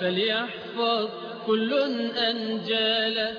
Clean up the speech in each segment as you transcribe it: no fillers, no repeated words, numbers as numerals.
فليحفظ كل أنجالا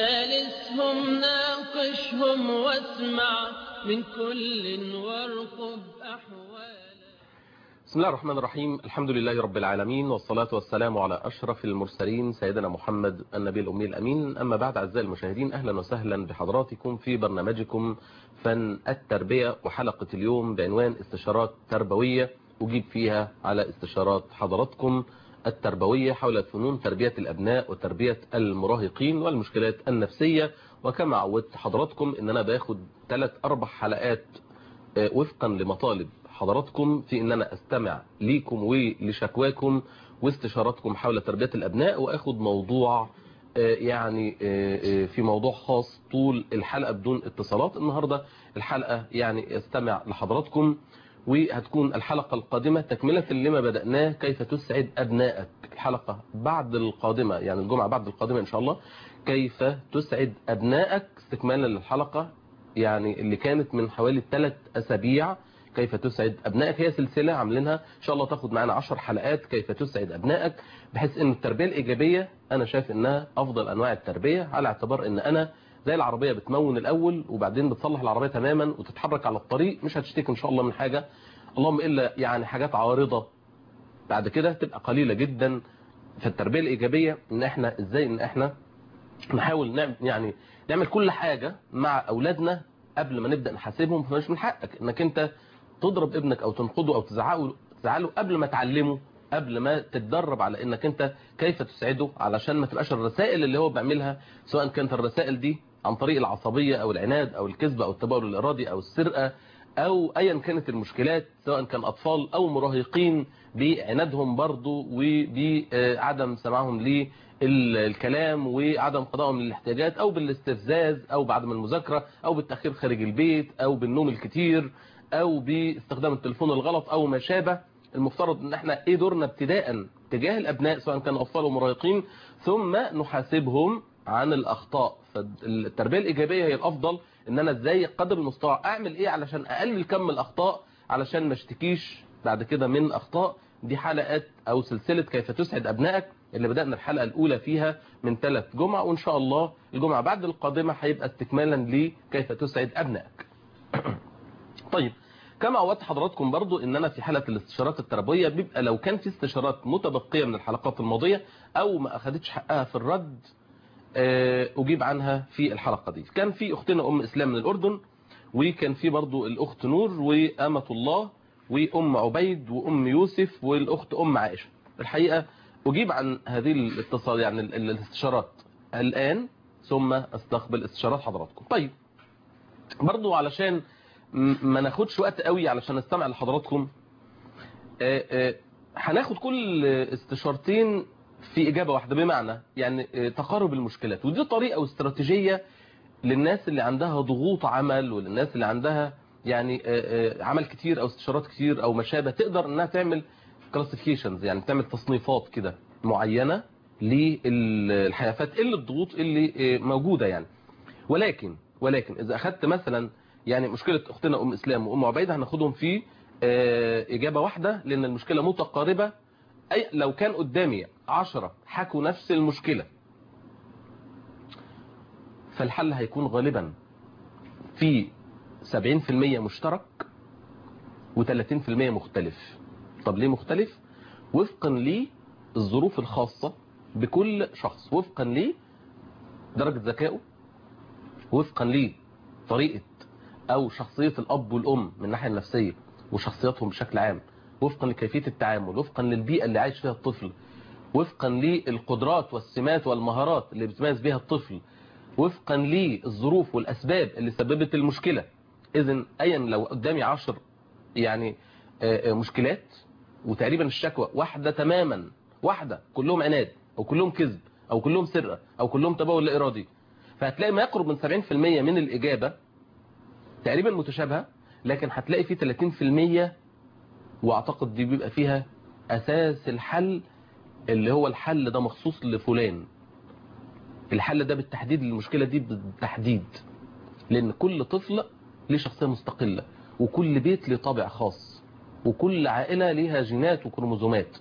جالسهم ناقشهم واسمع من كل وارقب أحوالا. بسم الله الرحمن الرحيم. الحمد لله رب العالمين، والصلاة والسلام على أشرف المرسلين سيدنا محمد النبي الأمي الأمين. أما بعد، أعزائي المشاهدين، أهلا وسهلا بحضراتكم في برنامجكم فن التربية، وحلقة اليوم بعنوان استشارات تربوية أجيب فيها على استشارات حضراتكم التربوية حول فنون تربية الأبناء وتربية المراهقين والمشكلات النفسية. وكما عودت حضراتكم إن أنا باخد 3-4 حلقات وفقا لمطالب حضراتكم في ان انا استمع ليكم ولشكواكم واستشاراتكم حول تربية الابناء، واخد موضوع يعني في موضوع خاص طول الحلقة بدون اتصالات. النهاردة الحلقة يعني استمع لحضراتكم، وهتكون الحلقة القادمة تكملة لما بدأناه، كيف تسعد أبنائك. الحلقة بعد القادمة، يعني الجمعة بعد القادمة إن شاء الله، كيف تسعد أبنائك، استكمالا للحلقة يعني اللي كانت من حوالي 3 أسابيع، كيف تسعد أبنائك. هي سلسلة عاملينها إن شاء الله تاخد معنا 10 حلقات، كيف تسعد أبنائك، بحيث أن التربية الإيجابية أنا شايف أنها أفضل أنواع التربية، على اعتبار أن أنا زي العربية بتمون الأول وبعدين بتصلح العربية تماما وتتحرك على الطريق، مش هتشتكي إن شاء الله من حاجة، اللهم إلا يعني حاجات عارضة بعد كده تبقى قليلة جدا. في التربية الإيجابية إن إحنا إزاي إن إحنا نحاول نعمل كل حاجة مع أولادنا قبل ما نبدأ نحاسبهم. فمش من حقك إنك أنت تضرب ابنك أو تنقضه أو تزعله قبل ما تعلمه، قبل ما تتدرب على إنك أنت كيف تسعده، علشان ما تبقاش الرسائل اللي هو بيعملها، سواء كانت الرسائل دي عن طريق العصبية أو العناد أو الكذب أو التبول الإرادي أو السرقة أو أيا كانت المشكلات، سواء كان أطفال أو مراهقين بعنادهم برضو وبعدم سماعهم للكلام وعدم قضائهم للاحتياجات، أو بالاستفزاز أو بعدم المذاكرة أو بالتأخير خارج البيت أو بالنوم الكتير أو باستخدام التليفون الغلط أو ما شابه. المفترض ان احنا ايه دورنا ابتداء تجاه الابناء سواء كانوا اطفال ومراهقين، ثم نحاسبهم عن الاخطاء. فالتربيه الايجابيه هي الافضل، ان انا ازاي قدر المستطاع اعمل ايه علشان اقلل كم الاخطاء، علشان ما اشتكيش بعد كده من اخطاء. دي حلقات او سلسله كيف تسعد ابنائك اللي بدانا الحلقه الاولى فيها من 3 جمع، وان شاء الله الجمعه بعد القادمه هيبقى استكمالا لكيف تسعد ابنائك. طيب، كما عودت حضراتكم برضو ان انا في حلقة الاستشارات التربوية بيبقى لو كان في استشارات متبقية من الحلقات الماضية او ما اخدتش حقها في الرد اجيب عنها في الحلقة دي. كان في اختنا ام اسلام من الاردن، وكان في برضو الاخت نور وامة الله وام عبيد وام يوسف والاخت ام عائشة. الحقيقة اجيب عن هذه الاتصال يعني الاستشارات الان، ثم استقبل استشارات حضراتكم. طيب، برضو علشان ما ناخدش وقت قوي علشان نستمع لحضراتكم، هناخد كل استشارتين في إجابة واحدة، بمعنى يعني تقارب المشكلات. ودي طريقة واستراتيجية للناس اللي عندها ضغوط عمل، وللناس اللي عندها يعني عمل كتير أو استشارات كتير أو ما شابه، تقدر أنها تعمل كلاسيفيكيشنز، يعني تعمل تصنيفات كده معينة للحيافات اللي الضغوط اللي موجودة يعني. ولكن إذا أخذت مثلا يعني مشكلة أختنا أم إسلام وأم عبيدة، هناخدهم في إجابة واحدة لأن المشكلة متقاربة. أي لو كان قدامي 10 حكوا نفس المشكلة، فالحل هيكون غالبا في 70% مشترك و30% مختلف. طب ليه مختلف؟ وفقا للظروف الخاصة بكل شخص، وفقا لدرجة ذكائه، وفقا لطريقة أو شخصية الأب والأم من الناحية النفسية وشخصياتهم بشكل عام، وفقا لكيفية التعامل، وفقا للبيئة اللي عايش فيها الطفل، وفقا للقدرات والسمات والمهارات اللي بتميز بها الطفل، وفقا للظروف والأسباب اللي سببت المشكلة. إذن أيا لو قدامي 10 يعني مشكلات وتقريبا الشكوى واحدة تماما، واحدة، كلهم عناد أو كلهم كذب أو كلهم سرقة أو كلهم تبول لا إرادي، فهتلاقي ما يقرب من 70% من الإجابة تقريبا متشابهة، لكن هتلاقي فيه 30%، واعتقد دي بيبقى فيها اساس الحل، اللي هو الحل ده مخصوص لفلان، الحل ده بالتحديد للمشكلة دي بالتحديد، لان كل طفل ليه شخصية مستقلة، وكل بيت ليه طابع خاص، وكل عائلة ليها جينات وكروموزومات.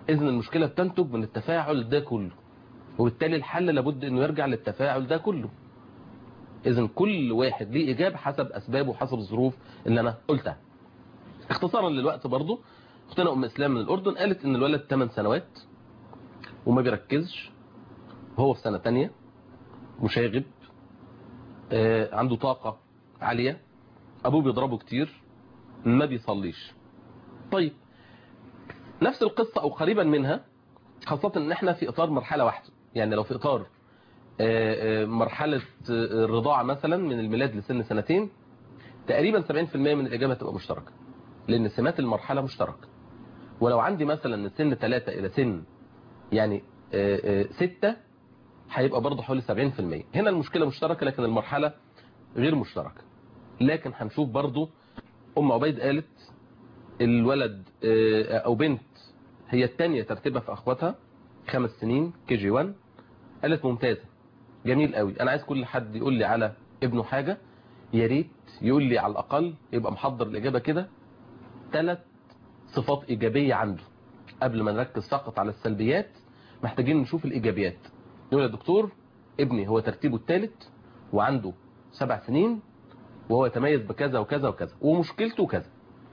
إذن المشكلة بتنتج من التفاعل ده كله، وبالتالي الحل لابد انه يرجع للتفاعل ده كله. إذن كل واحد ليه إجابة حسب أسبابه وحسب الظروف اللي أنا قلتها. اختصارا للوقت برضو، اختنا أم إسلام من الأردن قالت إن الولد 8 سنوات وما بيركزش، هو في سنة تانية، مشاغب، عنده طاقة عالية، أبوه بيضربه كتير، ما بيصليش. طيب نفس القصة أو قريبا منها، خاصة إن احنا في إطار مرحلة واحدة. يعني لو في إطار مرحلة الرضاعة مثلا من الميلاد لسن سنتين، تقريبا 70% من الإجابة تبقى مشتركة، لأن سمات المرحلة مشتركة. ولو عندي مثلا من سن 3 إلى سن يعني 6، هيبقى برضه حوالي 70%. هنا المشكلة مشتركة لكن المرحلة غير مشتركة. لكن هنشوف برضه أم عبيد قالت الولد أو بنت هي الثانية ترتيبها في أخواتها، 5 سنين KG1. قالت ممتازة، جميل قوي. أنا عايز كل حد يقول لي على ابنه حاجة، يا ريت يقول لي على الأقل، يبقى محضر الإجابة كده 3 صفات إيجابية عنده قبل ما نركز فقط على السلبيات. محتاجين نشوف الإيجابيات. يقول يا دكتور ابني هو ترتيبه الثالث وعنده 7 سنين وهو يتميز بكذا وكذا وكذا ومشكلته كذا.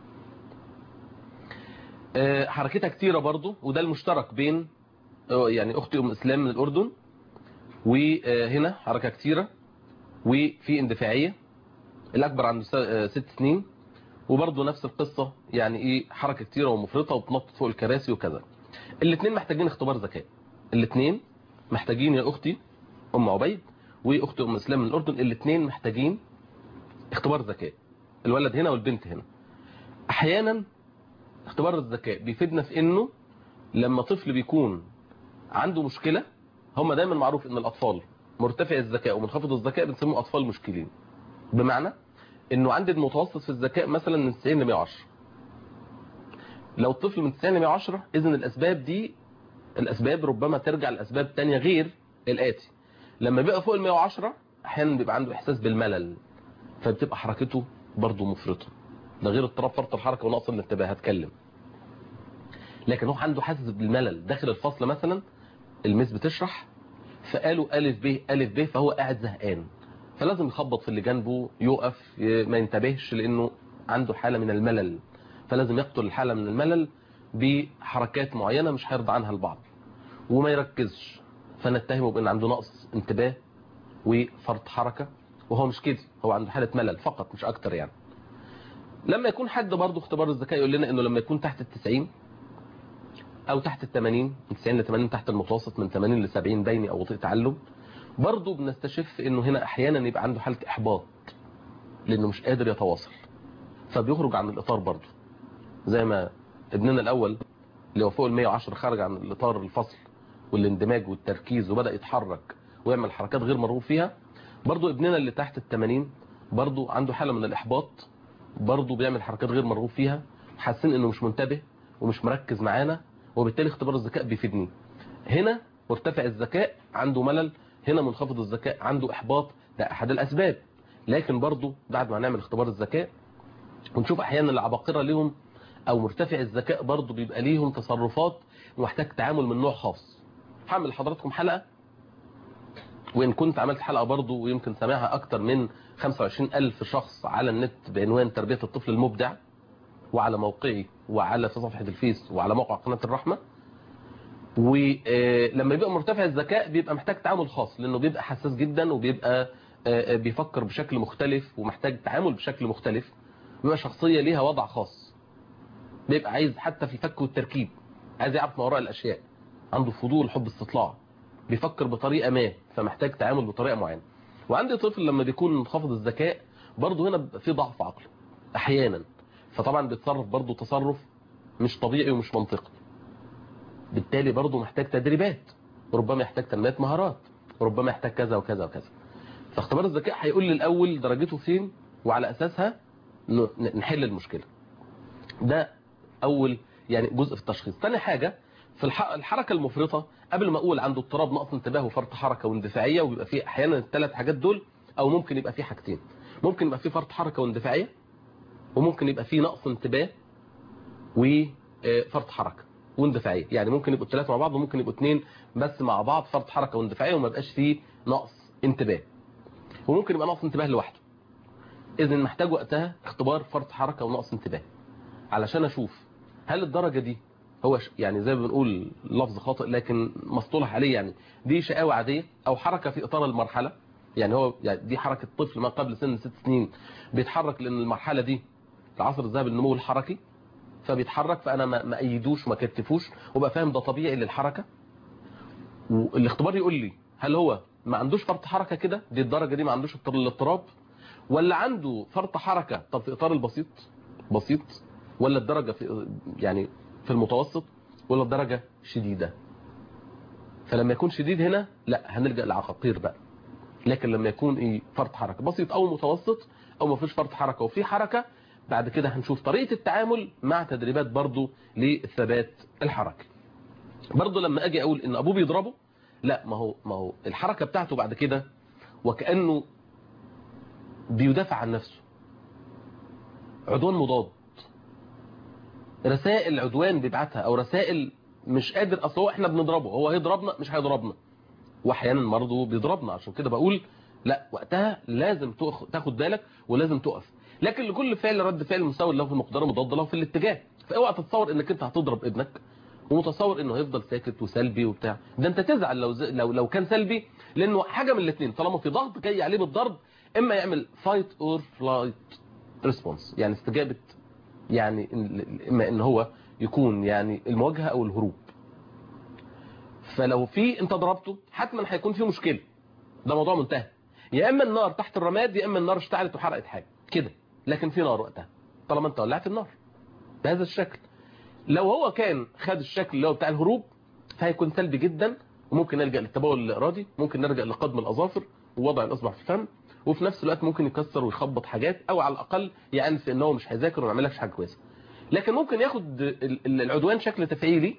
حركتها كتيرة برضو، وده المشترك بين يعني أختي أم إسلام من الأردن، وهنا حركة كتيرة وفي اندفاعية. الأكبر عنده 6 سنين وبرضه نفس القصة، يعني ايه، حركة كتيرة ومفرطة وبتنطط فوق الكراسي وكذا. الاثنين محتاجين اختبار ذكاء. الاثنين محتاجين يا اختي ام عبيد واختي ام اسلام من الاردن، الاثنين محتاجين اختبار ذكاء، الولد هنا والبنت هنا. احيانا اختبار الذكاء بيفيدنا في انه لما طفل بيكون عنده مشكلة، هم دايما معروف ان الاطفال مرتفع الذكاء ومنخفض الذكاء بنسموه اطفال مشكلين، بمعنى انه عندي المتوسط في الذكاء مثلا من 90 ل 110. لو الطفل من 90 ل 110 اذن الاسباب دي، الاسباب ربما ترجع لاسباب تانية غير الاتي. لما بيبقى فوق ال 110 احيانا بيبقى عنده احساس بالملل، فبتبقى حركته برضه مفرطه، ده غير اضطراب فرط الحركه ونقص الانتباه هتكلم. لكن هو عنده حاسس بالملل داخل الفصل مثلا، الميس بتشرح فقالوا الف ب الف ب، فهو قاعد زهقان، فلازم يخبط في اللي جنبه، يقف، ما ينتبهش لانه عنده حاله من الملل، فلازم يقتل الحاله من الملل بحركات معينه مش هيرضى عنها البعض، وما يركزش، فنتهمه بان عنده نقص انتباه وفرط حركه، وهو مش كده، هو عنده حاله ملل فقط مش اكتر يعني. لما يكون حد برضه اختبار الذكاء يقول لنا انه لما يكون تحت ال90 او تحت ال80، من 90 ل 80 تحت المتوسط، من 80 ل 70 بيني او بطيء تعلم، برضه بنستشف انه هنا احيانا يبقى عنده حاله احباط لانه مش قادر يتواصل، فبيخرج عن الاطار برضه. زي ما ابننا الاول اللي هو فوق ال 110 خرج عن الاطار الفصل والاندماج والتركيز وبدا يتحرك ويعمل حركات غير مرغوب فيها، برضه ابننا اللي تحت ال80 برضه عنده حاله من الاحباط، برضه بيعمل حركات غير مرغوب فيها، حاسين انه مش منتبه ومش مركز معانا، وبالتالي اختبار الذكاء بيفيدني. هنا مرتفع الذكاء عنده ملل، هنا منخفض الذكاء عنده احباط، ده احد الاسباب. لكن برضه بعد ما نعمل اختبار الذكاء ونشوف احيانا العباقرة ليهم او مرتفع الذكاء برضه بيبقى ليهم تصرفات ومحتاج تعامل من نوع خاص. هعمل لحضراتكم حلقة، وان كنت عملت حلقة برضه ويمكن سامعها اكتر من 25,000 شخص على النت بعنوان تربية الطفل المبدع، وعلى موقعي وعلى في صفحة الفيس وعلى موقع قناة الرحمة. ولما يبقى مرتفع الذكاء بيبقى محتاج تعامل خاص، لانه بيبقى حساس جدا وبيبقى بيفكر بشكل مختلف ومحتاج تعامل بشكل مختلف، بيبقى شخصية ليها وضع خاص، بيبقى عايز حتى في الفك والتركيب عايز يعرف ما وراء الاشياء، عنده فضول حب استطلاع، بيفكر بطريقة ما، فمحتاج تعامل بطريقة معينة. وعندي طفل لما بيكون منخفض الذكاء برضه هنا في ضعف عقلي احيانا، فطبعا بيتصرف برضه تصرف مش طبيعي ومش منطقي، بالتالي برضه محتاج تدريبات، وربما يحتاج تنمية مهارات، وربما يحتاج كذا وكذا وكذا. فاختبار الذكاء هيقول لي الاول درجته فين، وعلى اساسها نحل المشكلة. ده اول يعني جزء في التشخيص. ثاني حاجة في الحركة المفرطة، قبل ما اقول عنده اضطراب نقص انتباه وفرط حركة واندفاعية، وبيبقى فيه احيانا الثلاث حاجات دول، او ممكن يبقى فيه حاجتين، ممكن يبقى فيه فرط حركة واندفاعية، وممكن يبقى فيه نقص انتباه وفرط حركة، واندفاعيه، يعني ممكن يبقوا الثلاثه مع بعض وممكن يبقوا اثنين بس مع بعض، فرط حركه واندفاعيه، وما يبقاش فيه نقص انتباه، وممكن يبقى نقص انتباه لوحده. اذا محتاج وقتها اختبار فرط حركه ونقص انتباه علشان اشوف هل الدرجه دي هو يعني زي ما بنقول لفظ خاطئ لكن مصطلح عليه، يعني دي شقاوه عاديه او حركه في اطار المرحله، يعني هو يعني دي حركه طفل ما قبل سن 6 سنين بيتحرك لان المرحله دي العصر الذهبي للنمو الحركي، فبيتحرك، فانا ما ايدوش ما كتفوش وبقى فاهم ده طبيعي للحركه. والاختبار يقول لي هل هو ما عندوش فرط حركه كده، دي الدرجه دي ما عندوش الاضطراب، ولا عنده فرط حركه طب في اطار البسيط بسيط، ولا الدرجه في يعني في المتوسط، ولا الدرجه شديده. فلما يكون شديد هنا لا هنلجا لعقاقير بقى، لكن لما يكون ايه فرط حركه بسيط او متوسط او ما فيش فرط حركه وفي حركه، بعد كده هنشوف طريقه التعامل مع تدريبات برضو للثبات الحركي. برضو لما اجي اقول ان ابوه بيضربه، لا ما هو الحركه بتاعته بعد كده وكانه بيدافع عن نفسه، عدوان مضاد، رسائل عدوان بيبعتها او رسائل مش قادر، اصل هو احنا بنضربه هو هيضربنا مش هيضربنا، واحيانا برضه بيضربنا. عشان كده بقول لا وقتها لازم تاخد بالك ولازم تقف، لكن لكل فعل رد فعل مساوي له في المقدار مضاد له في الاتجاه. فاوعى تتصور انك انت هتضرب ابنك ومتصور انه هيفضل ساكت وسلبي وبتاع، ده انت تزعل لو كان سلبي، لانه حاجه من الاثنين، طالما في ضغط جاي عليه بالضرب، اما يعمل فايت اور فلايت ريسبونس، يعني استجابه، يعني اما ان هو يكون يعني المواجهه او الهروب. فلو في انت ضربته حتما هيكون في مشكله، ده موضوع منتهي، يا اما النار تحت الرماد يا اما النار اشتعلت وحرقت حاجه كده، لكن في نار وقتها طالما انت ولعت النار بهذا الشكل. لو هو كان خد الشكل اللي هو بتاع الهروب فهيكون سلبي جدا، وممكن نلجا للتبول الارادي، ممكن نرجع لقضم الاظافر ووضع الاصبع في الفم، وفي نفس الوقت ممكن يكسر ويخبط حاجات، او على الاقل يعنف ان هو مش هيذاكر وما يعملكش حاجه كويسه. لكن ممكن ياخد العدوان شكل تفعيلي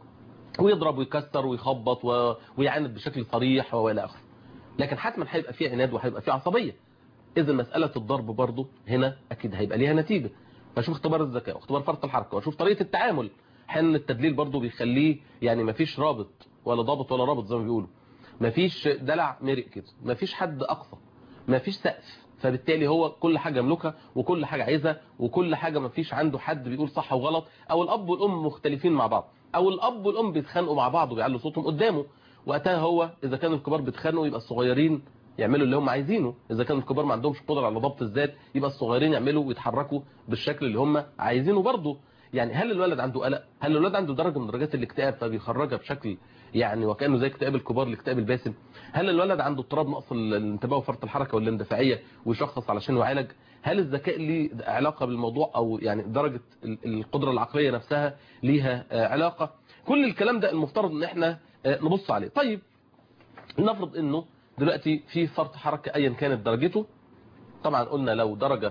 ويضرب ويكسر ويخبط ويعاند بشكل صريح والى اخره، لكن حتما هيبقى فيه عناد وهيبقى فيه عصبيه. اذا مساله الضرب برضه هنا اكيد هيبقى ليها نتيجه. فاشوف اختبار الذكاء واختبار فرط الحركه واشوف طريقه التعامل. حين التدليل برضه بيخليه يعني مفيش رابط ولا ضابط ولا رابط زي ما بيقولوا، مفيش دلع مرق كده، مفيش حد اقصى، مفيش سقف، فبالتالي هو كل حاجه يملكها وكل حاجه عايزها وكل حاجه مفيش عنده حد بيقول صح وغلط، او الاب والام مختلفين مع بعض، او الاب والام بيتخانقوا مع بعض وبيعلوا صوتهم قدامه. وقتها هو اذا كانوا الكبار بيتخانقوا يبقى الصغيرين يعملوا اللي هم عايزينه، اذا كانوا الكبار ما عندهمش قدره على ضبط الذات يبقى الصغيرين يعملوا ويتحركوا بالشكل اللي هم عايزينه برضه. يعني هل الولد عنده قلق؟ هل الولد عنده درجه من درجات الاكتئاب فبيخرجها بشكل يعني وكانه زي اكتئاب الكبار الاكتئاب الباسم؟ هل الولد عنده اضطراب نقص الانتباه وفرط الحركه والاندفاعيه ويشخص علشان يعالج؟ هل الذكاء ليه علاقه بالموضوع، او يعني درجه القدره العقليه نفسها ليها علاقه؟ كل الكلام ده المفترض ان احنا نبص عليه. طيب لنفرض انه دلوقتي في فرط حركه ايا كانت درجته، طبعا قلنا لو درجه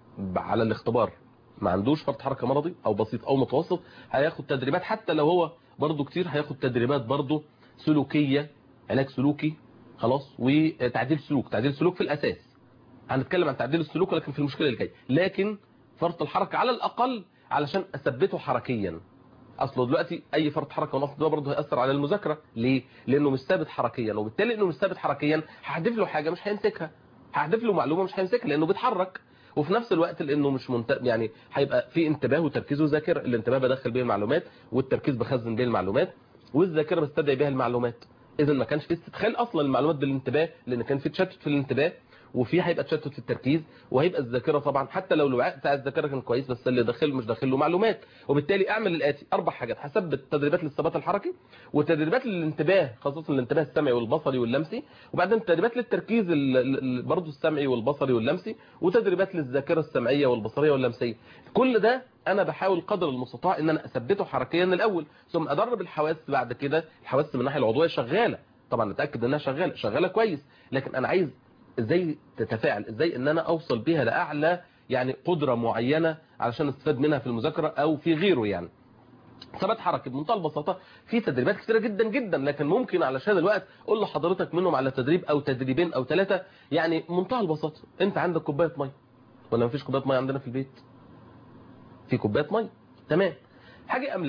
على الاختبار ما عندوش فرط حركه مرضي او بسيط او متوسط، هياخد تدريبات، حتى لو هو برضو كتير هياخد تدريبات برضو سلوكيه، علاج سلوكي خلاص، وتعديل سلوك. تعديل سلوك في الاساس هنتكلم عن تعديل السلوك ولكن في المشكله اللي جايه، لكن فرط الحركه على الاقل علشان اثبته حركيا. اصله دلوقتي اي فرط حركه ونقص ده برضه هياثر على المذاكره، ليه؟ لانه مش ثابت حركيا، وبالتالي انه مش ثابت حركيا هحذف له حاجه مش هيمسكها، هحذف له معلومه مش هيمسكها لانه بيتحرك، وفي نفس الوقت لانه مش يعني هيبقى في انتباه وتركيز وذاكره. الانتباه بدخل بيه المعلومات، والتركيز بخزن بيه المعلومات، والذاكره بستدعي بيها المعلومات. اذا ما كانش في استدخال اصلا المعلومات بالانتباه، لان كان في تشتت في الانتباه، وفي هيبقى تشتت في التركيز، وهيبقى الذاكره طبعا حتى لو الوعاء بتاع الذاكره كان كويس بس اللي داخل مش داخل له معلومات. وبالتالي اعمل الاتي 4 حاجات: هثبت تدريبات للثبات الحركي، وتدريبات للانتباه خاصه الانتباه السمعي والبصري واللمسي، وبعدين تدريبات للتركيز برضه السمعي والبصري واللمسي، وتدريبات للذاكره السمعيه والبصريه واللمسيه. كل ده انا بحاول قدر المستطاع ان انا اثبته حركيا الاول، ثم ادرب الحواس بعد كده. الحواس من الناحيه العضويه شغاله طبعا، نتاكد انها شغاله كويس، لكن انا عايز ازاي تتفاعل، ازاي ان انا اوصل بيها لاعلى يعني قدره معينه علشان استفاد منها في المذاكره او في غيره. يعني ثبات حركي بمنتهى البساطه في تدريبات كثيره جدا جدا، لكن ممكن علشان الوقت اقول لحضرتك منهم على تدريب او تدريبين او 3. يعني منتهى البساطه، انت عندك كوبايه ميه ولا مفيش كوبايه ميه؟ عندنا في البيت في كوبايه ميه، تمام، حاجه املاها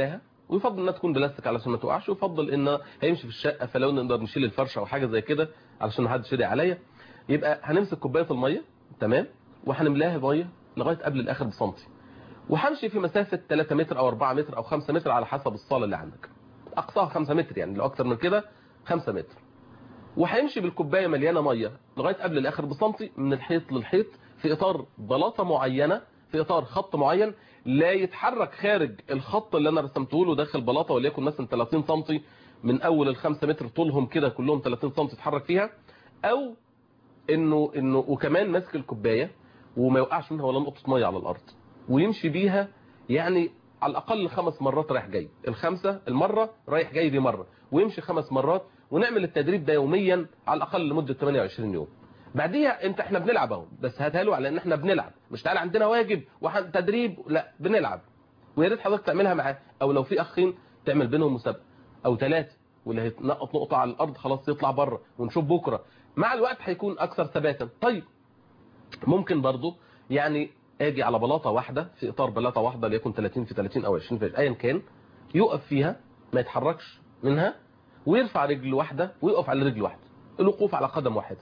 ويفضل انها تكون بلاستيك علشان ما توقعش، ويفضل انها هيمشي في الشقه فلو نقدر نشيل الفرشه او حاجه زي كده علشان ما حدش يدعي عليا. يبقى هنمسك كوبايه الميه تمام، وهنملاها ميه لغايه قبل الاخر بسنتي، وهمشي في مسافه 3 متر او 4 متر او 5 متر على حسب الصاله اللي عندك، اقصاها 5 متر يعني، لو اكتر من كده 5 متر. وهيمشي بالكوبايه مليانه ميه لغايه قبل الاخر بسنتي من الحيط للحيط في اطار بلاطه معينه، في اطار خط معين، لا يتحرك خارج الخط اللي انا رسمته له داخل بلاطه وليكن مثلا 30 سم من اول ال5 متر طولهم كده كلهم 30 سم يتحرك فيها، او انه وكمان ماسك الكوبايه وما يوقعش منها ولا نقطه ميه على الارض، ويمشي بيها يعني على الاقل 5 مرات رايح جاي، الخمسه المره رايح جاي دي مره، ويمشي 5 مرات، ونعمل التدريب ده يوميا على الاقل لمده 28 يوم. بعديها احنا بنلعب اهو، بس هاتها له على ان احنا بنلعب، مش تعالى عندنا واجب وتدريب، لا بنلعب. ويا ريت حضرتك تعملها معاه، او لو في اخين تعمل بينهم مسابقه او 3، واللي هيتنقط نقطه على الارض خلاص يطلع بره، ونشوف بكره. مع الوقت هيكون اكثر ثباتا. طيب ممكن برضو يعني اجي على بلاطه واحده في اطار بلاطه واحده ليكن 30 في 30 او 20 في ايا كان، يقف فيها ما يتحركش منها، ويرفع رجل واحده ويقف على رجل واحده، الوقوف على قدم واحده،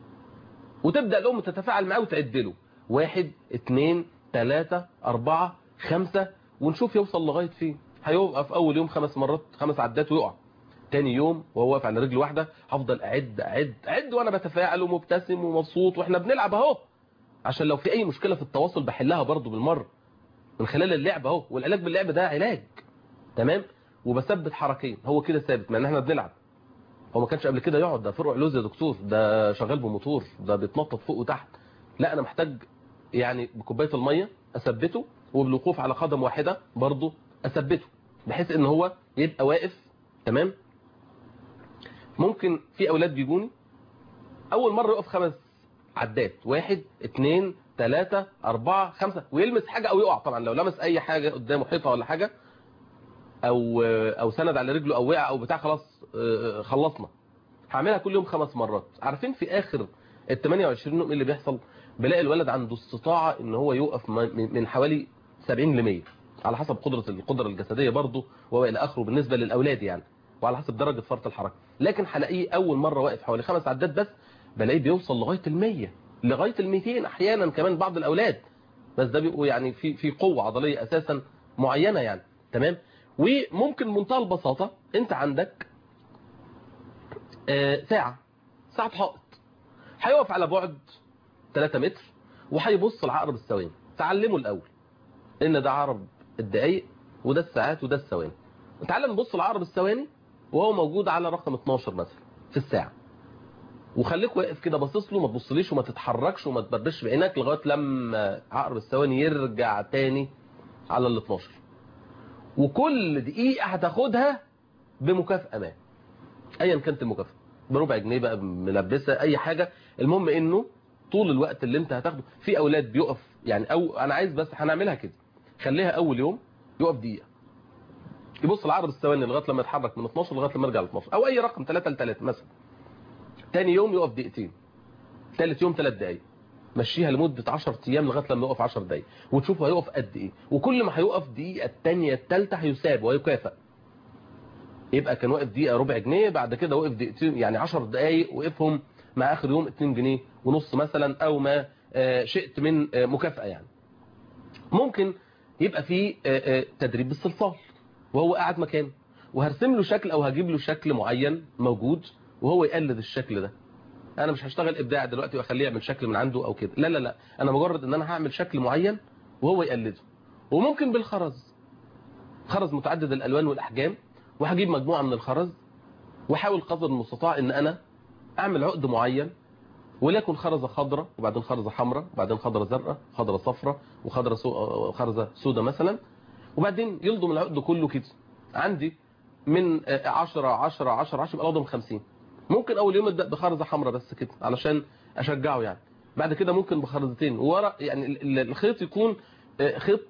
وتبدا الام تتفاعل معاه وتعد له 1 2 3 4 5، ونشوف يوصل لغايه فين. هيوقف اول يوم 5 مرات 5 عدات ويقع، تاني يوم وهو واقف على رجل واحده هفضل اعد وانا بتفاعل ومبتسم ومبسوط، واحنا بنلعب اهو، عشان لو في اي مشكله في التواصل بحلها برضو بالمره من خلال اللعب اهو. والعلاج باللعب ده علاج تمام، وبثبت حركيا، هو كده ثابت مع ان احنا بنلعب. هو ما كانش قبل كده يقعد، ده فرع لوز يا دكتور، ده شغال بموتور، ده بيتنطط فوق وتحت. لا انا محتاج يعني بكوبايه الميه اثبته، وبالوقوف على قدم واحده برضو اثبته، بحيث ان هو يبقى واقف تمام. ممكن في اولاد بيجوني اول مره يقف 5 عدات، 1 2 3 4 5، ويلمس حاجه او يقع. طبعا لو لمس اي حاجه قدامه حيطه ولا حاجه او سند على رجله او وقع او بتاع، خلاص خلصنا. هعملها كل يوم 5 مرات. عارفين في اخر ال 28 يوم اللي بيحصل؟ بلاقي الولد عنده استطاعه ان هو يوقف من حوالي 70 ل 100 على حسب القدره الجسديه برضه والى اخره بالنسبه للاولاد يعني، وعلى حسب درجه فرط الحركه. لكن هلاقيه اول مره واقف حوالي 5 عدات بس، بلاقيه بيوصل لغايه ال 100 لغايه ال 200 احيانا كمان بعض الاولاد، بس ده بيبقوا يعني في قوه عضليه اساسا معينه يعني تمام. وممكن بمنتهى البساطه انت عندك ساعه حائط، هيقف على بعد 3 متر وهيبص لعقرب الثواني. تعلمه الاول ان ده عقرب الدقايق وده الساعات وده الثواني. تعال نبص لعقرب الثواني وهو موجود على رقم 12 مثلا في الساعه، وخليك واقف كده باصص له، ما تبصليش وما تتحركش وما تبربش بعينك لغايه لما عقرب الثواني يرجع تاني على ال 12. وكل دقيقه هتاخدها بمكافاه ما، ايا كانت المكافاه، بربع جنيه بقى، ملبسه، اي حاجه، المهم انه طول الوقت اللي انت هتاخده. في اولاد بيقف يعني، او انا عايز بس هنعملها كده، خليها اول يوم يقف دقيقه يبص لعقرب الثواني لغايه لما يتحرك من 12 لغايه لما يرجع ل 12 او اي رقم 3 ل 3 مثلا. تاني يوم يقف دقيقتين، ثالث يوم 3 دقايق، مشيها لمده 10 ايام لغايه لما يقف 10 دقايق، وتشوفوا هيقف قد ايه. وكل ما هيقف دقيقه الثانيه الثالثه هيساب ويكافئ. يبقى كان واقف دقيقه ربع جنيه، بعد كده وقف دقيقتين يعني 10 دقايق وقفهم، مع اخر يوم 2 جنيه ونص مثلا، او ما شئت من مكافاه يعني. ممكن يبقى في تدريب بالصلصال وهو قاعد مكانه، وهرسم له شكل او هجيب له شكل معين موجود وهو يقلد الشكل ده. انا مش هشتغل ابداع دلوقتي واخليه يعمل شكل من عنده او كده، لا لا لا، انا مجرد ان انا هعمل شكل معين وهو يقلده. وممكن بالخرز، خرز متعدد الالوان والاحجام، وهجيب مجموعه من الخرز واحاول قدر المستطاع ان انا اعمل عقد معين، وليكن خرزه خضراء وبعدين خرزه حمراء وبعدين خضراء زرقاء خضراء صفراء خرزه سوداء مثلا، وبعدين يلضم العقد كله كده. عندي من 10 10 10 10 يبقى لضم 50. ممكن اول يوم ابدا بخرزه حمراء بس كده علشان اشجعه يعني، بعد كده ممكن بخرزتين وورا، يعني الخيط يكون خيط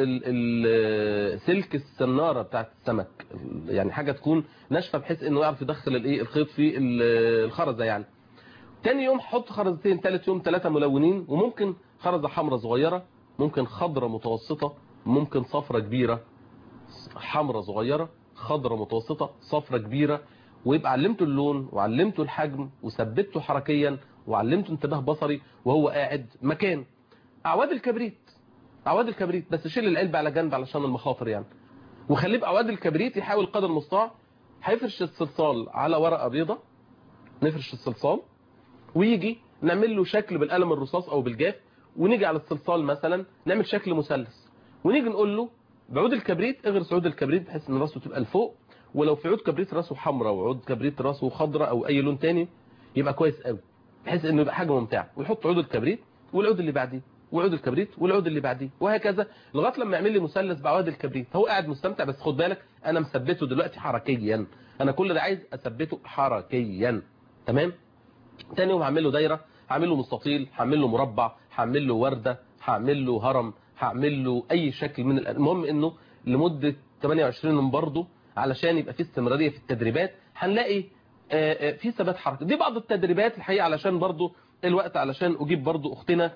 سلك السناره بتاعت السمك، يعني حاجه تكون ناشفه بحيث انه يعرف يدخل الخيط في الخرزه يعني. تاني يوم حط خرزتين، ثالث يوم 3 ملونين، وممكن خرزه حمراء صغيره، ممكن خضراء متوسطه، ممكن صفراء كبيره، حمراء صغيرة، خضراء متوسطة، صفرة كبيرة، ويبقى علمته اللون وعلمته الحجم وثبته حركيا وعلمته انتباه بصري وهو قاعد مكان. اعواد الكبريت بس شيل العلبة على جنب علشان المخاطر يعني، وخليه باعواد الكبريت يحاول قدر المستطاع. هيفرش الصلصال على ورقة بيضة، نفرش الصلصال ويجي نعمل له شكل بالقلم الرصاص او بالجاف، ونيجي على الصلصال مثلا نعمل شكل مثلث، ونيجي نقول له بعود الكبريت اغرس عود الكبريت بحيث ان راسه تبقى لفوق، ولو في عود كبريت راسه حمراء وعود كبريت راسه خضراء او اي لون تاني يبقى كويس قوي، بحيث انه يبقى حاجه ممتعه. ويحط عود الكبريت والعود اللي بعديه وعود الكبريت والعود اللي بعديه وهكذا لغايه لما يعمل لي مثلث بعواد الكبريت. هو قاعد مستمتع، بس خد بالك انا مثبته دلوقتي حركيا، انا كل ده عايز اثبته حركيا. تمام. تاني يوم هعمل له دايره، هعمل له مستطيل، هعمل له مربع، هعمل له ورده، هعمل له هرم، هعمل له اي شكل من المهم انه لمده 28 يوم برضه علشان يبقى في استمراريه في التدريبات. هنلاقي في ثبات حركه. دي بعض التدريبات الحقيقه علشان برضه الوقت، علشان اجيب برضه اختنا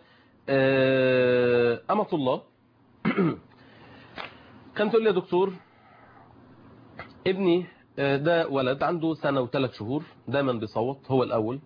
امة الله كانت تقول لي يا دكتور ابني ده ولد عنده سنه و3 شهور دايما بيصوت، هو الاول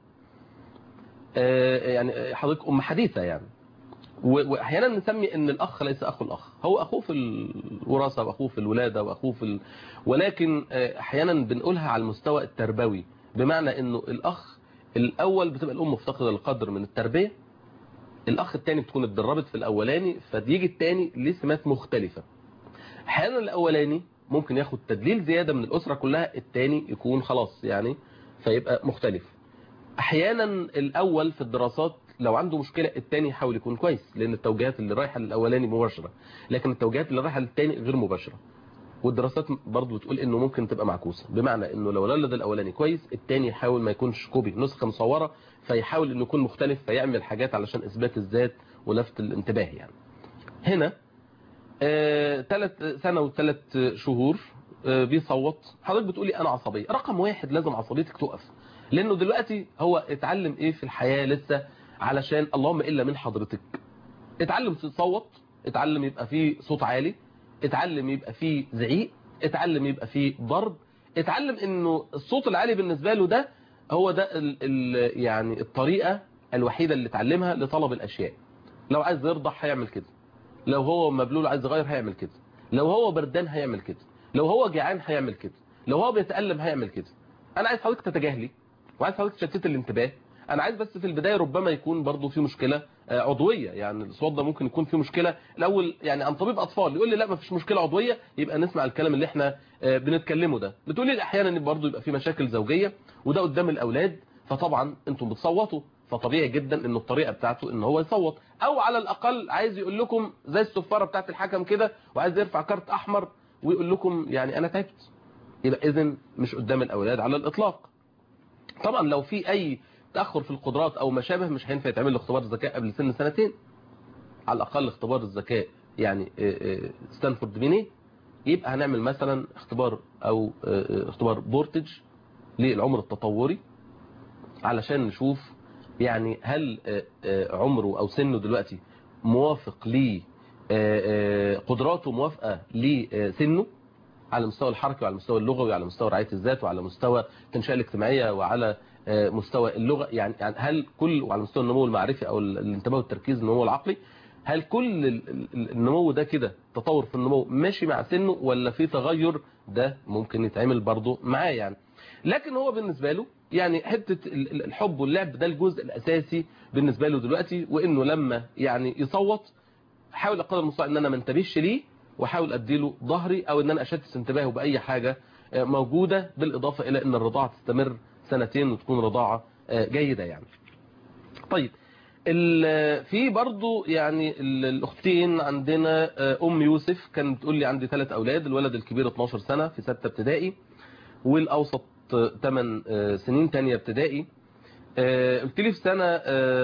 يعني حضرتك ام حديثه يعني، واحيانا نسمي ان الاخ ليس اخو الاخ، هو اخوه في الوراثه واخوه في الولاده واخوه في ولكن احيانا بنقولها على المستوى التربوي، بمعنى انه الاخ الاول بتبقى الام مفتقده القدر من التربيه، الاخ الثاني بتكون اتدربت في الاولاني فيجي الثاني ليه سمات مختلفه. احيانا الاولاني ممكن ياخد تدليل زياده من الاسره كلها، الثاني يكون خلاص يعني فيبقى مختلف. احيانا الاول في الدراسات لو عنده مشكله الثاني يحاول يكون كويس، لان التوجيهات اللي رايحه للاولاني مباشره، لكن التوجيهات اللي رايحه للثاني غير مباشره. والدراسات برضو بتقول انه ممكن تبقى معكوسه، بمعنى انه لو الولد الاولاني كويس الثاني يحاول ما يكونش كوبي نسخه مصوره، فيحاول انه يكون مختلف فيعمل حاجات علشان اثبات الذات ولفت الانتباه يعني. هنا 3 سنة و3 شهور بيصوت. حضرتك بتقولي انا عصبيه، رقم 1 لازم عصبيتك تقف، لانه دلوقتي هو اتعلم ايه في الحياه لسه، علشان اللهم الا من حضرتك اتعلم يصوت، اتعلم يبقى فيه صوت عالي، اتعلم يبقى فيه زعيق، اتعلم يبقى فيه ضرب، اتعلم انه الصوت العالي بالنسبه له ده هو ده يعني الطريقه الوحيده اللي اتعلمها لطلب الاشياء. لو عايز يرضع هيعمل كده، لو هو مبلول عايز يغير هيعمل كده، لو هو بردان هيعمل كده، لو هو جعان هيعمل كده، لو هو بيتألم هيعمل كده. انا عايز حضرتك تتجاهلي وعايز حضرتك تشتت الانتباه. انا عايز بس في البدايه ربما يكون برضو في مشكله عضويه، يعني الصوت ده ممكن يكون في مشكله الاول يعني عن طبيب اطفال يقول لي لا ما فيش مشكله عضويه، يبقى نسمع الكلام اللي احنا بنتكلمه ده. بتقولي لي احيانا برضو يبقى في مشاكل زوجيه وده قدام الاولاد، فطبعا انتم بتصوتوا فطبيعي جدا انه الطريقه بتاعته ان هو يصوت، او على الاقل عايز يقول لكم زي الصفاره بتاعت الحكم كده وعايز يرفع كارت احمر ويقول لكم يعني انا تعبت. يبقى اذن مش قدام الاولاد على الاطلاق. طبعا لو في اي تاخر في القدرات او ما شابه مش هينفع يتعمل له اختبار ذكاء قبل سن 2 على الاقل. اختبار الذكاء يعني ستانفورد بيني، يبقى هنعمل مثلا اختبار او اختبار بورتج للعمر التطوري علشان نشوف يعني هل عمره او سنه دلوقتي موافق ل قدراته موافقه لسنه على المستوى الحركي وعلى المستوى اللغوي وعلى مستوى رعايه الذات وعلى مستوى التنشئه الاجتماعيه وعلى مستوى اللغه، يعني هل كل وعلى مستوى النمو المعرفي او الانتباه والتركيز النمو العقلي، هل كل النمو ده كده تطور في النمو ماشي مع سنه ولا في تغير؟ ده ممكن يتعمل برضه معاه يعني. لكن هو بالنسبه له يعني حته الحب واللعب ده الجزء الاساسي بالنسبه له دلوقتي، وانه لما يعني يصوت حاول قدر المستطاع ان انا ما انتبهش ليه واحاول اديله ظهري او ان انا اشتت انتباهه باي حاجه موجوده، بالاضافه الى ان الرضاعه تستمر 2 سنين وتكون رضاعه جيده يعني. طيب في برضو يعني الاختين عندنا ام يوسف كانت بتقول لي عندي 3 اولاد، الولد الكبير 12 سنه في 6 ابتدائي والاوسط 8 سنين ثانيه ابتدائي. قلت لي في سنه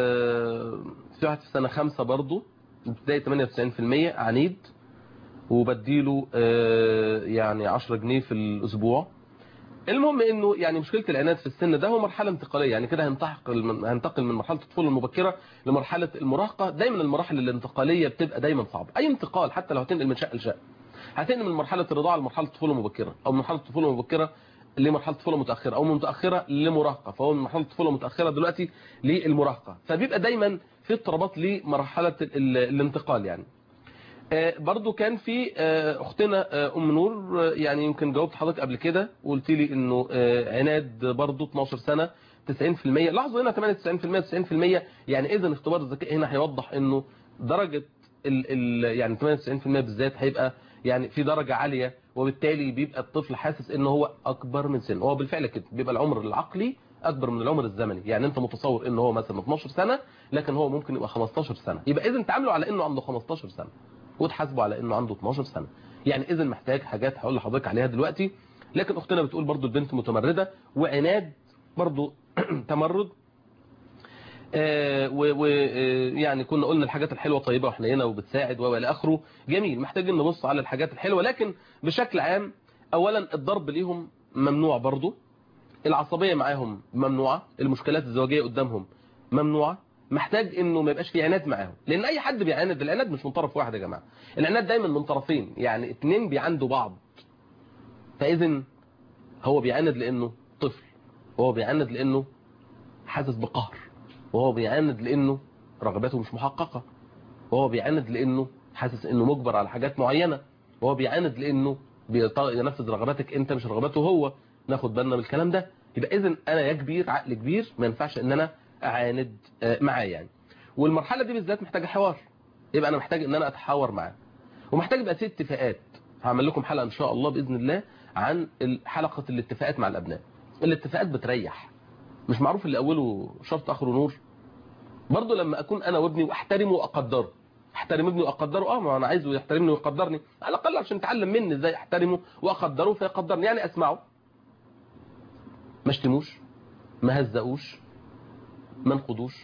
في واحد في سنه 5 برضو ابتدائي 98% عنيد وبديله يعني 10 جنيه في الاسبوع. المهم انه يعني مشكله العناد في السن ده هو مرحله انتقاليه، يعني كده هننتقل من مرحله الطفوله المبكره لمرحله المراهقه. دايما المراحل الانتقاليه بتبقى دايما صعبه، اي انتقال حتى لو هتنقل من شقه لشقه. هتنقل من مرحله الرضاعه لمرحله الطفوله المبكره، او من مرحله الطفوله المبكره لمرحله الطفوله المتاخره، او من متاخره لمراهقه، فهو من مرحله الطفوله المتاخره دلوقتي للمراهقه، فبيبقى دايما في اضطرابات لمرحله الانتقال يعني. برضو كان في اختنا ام نور، يعني يمكن جاوبت حضرتك قبل كده وقلت لي انه عناد برضو 12 سنه 90%. لاحظوا هنا 98% 90%، يعني اذا اختبار الذكاء هنا هيوضح انه درجه يعني 98% بالذات هيبقى يعني في درجه عاليه، وبالتالي بيبقى الطفل حاسس ان هو اكبر من سنه. هو بالفعل كده بيبقى العمر العقلي اكبر من العمر الزمني، يعني انت متصور ان هو مثلا 12 سنه لكن هو ممكن يبقى 15 سنه، يبقى اذا تعاملوا على انه عنده 15 سنه وتحاسبوا على انه عنده 12 سنه. يعني اذا محتاج حاجات هقول لحضرتك عليها دلوقتي. لكن اختنا بتقول برضو البنت متمرده وعناد برضو تمرد. ويعني كنا قلنا الحاجات الحلوه طيبه وحنينه وبتساعد والى اخره، جميل، محتاجين نبص على الحاجات الحلوه. لكن بشكل عام اولا الضرب ليهم ممنوع، برضو العصبيه معاهم ممنوعه، المشكلات الزوجيه قدامهم ممنوعه، محتاج انه ما يبقاش في عناد معاهم، لان اي حد بيعاند، العناد مش من طرف واحد يا جماعه، العناد دايما من طرفين، يعني اتنين بيعاندوا بعض. فاذا هو بيعاند لانه طفل، وهو بيعاند لانه حاسس بقهر، وهو بيعاند لانه رغباته مش محققه، وهو بيعاند لانه حاسس انه مجبر على حاجات معينه، وهو بيعاند لانه بينفذ رغباتك انت مش رغباته هو. ناخد بالنا من الكلام ده. يبقى اذا انا يا كبير عقل كبير ما ينفعش ان انا اعاند معاه يعني. والمرحله دي بالذات محتاجه حوار، يبقى انا محتاج ان انا اتحاور معاه، ومحتاج يبقى في اتفاقات. هعمل لكم حلقه ان شاء الله باذن الله عن حلقه الاتفاقات مع الابناء. الاتفاقات بتريح، مش معروف اللي اوله شرط اخره نور. برضه لما اكون انا وابني واحترمه واقدره، احترم ابني واقدره، ما انا عايزه يحترمني ويقدرني على الاقل عشان يتعلم مني ازاي احترمه واقدره فيقدرني، يعني اسمعه، ما اشتموش، ما هزقوش، ما نقضوش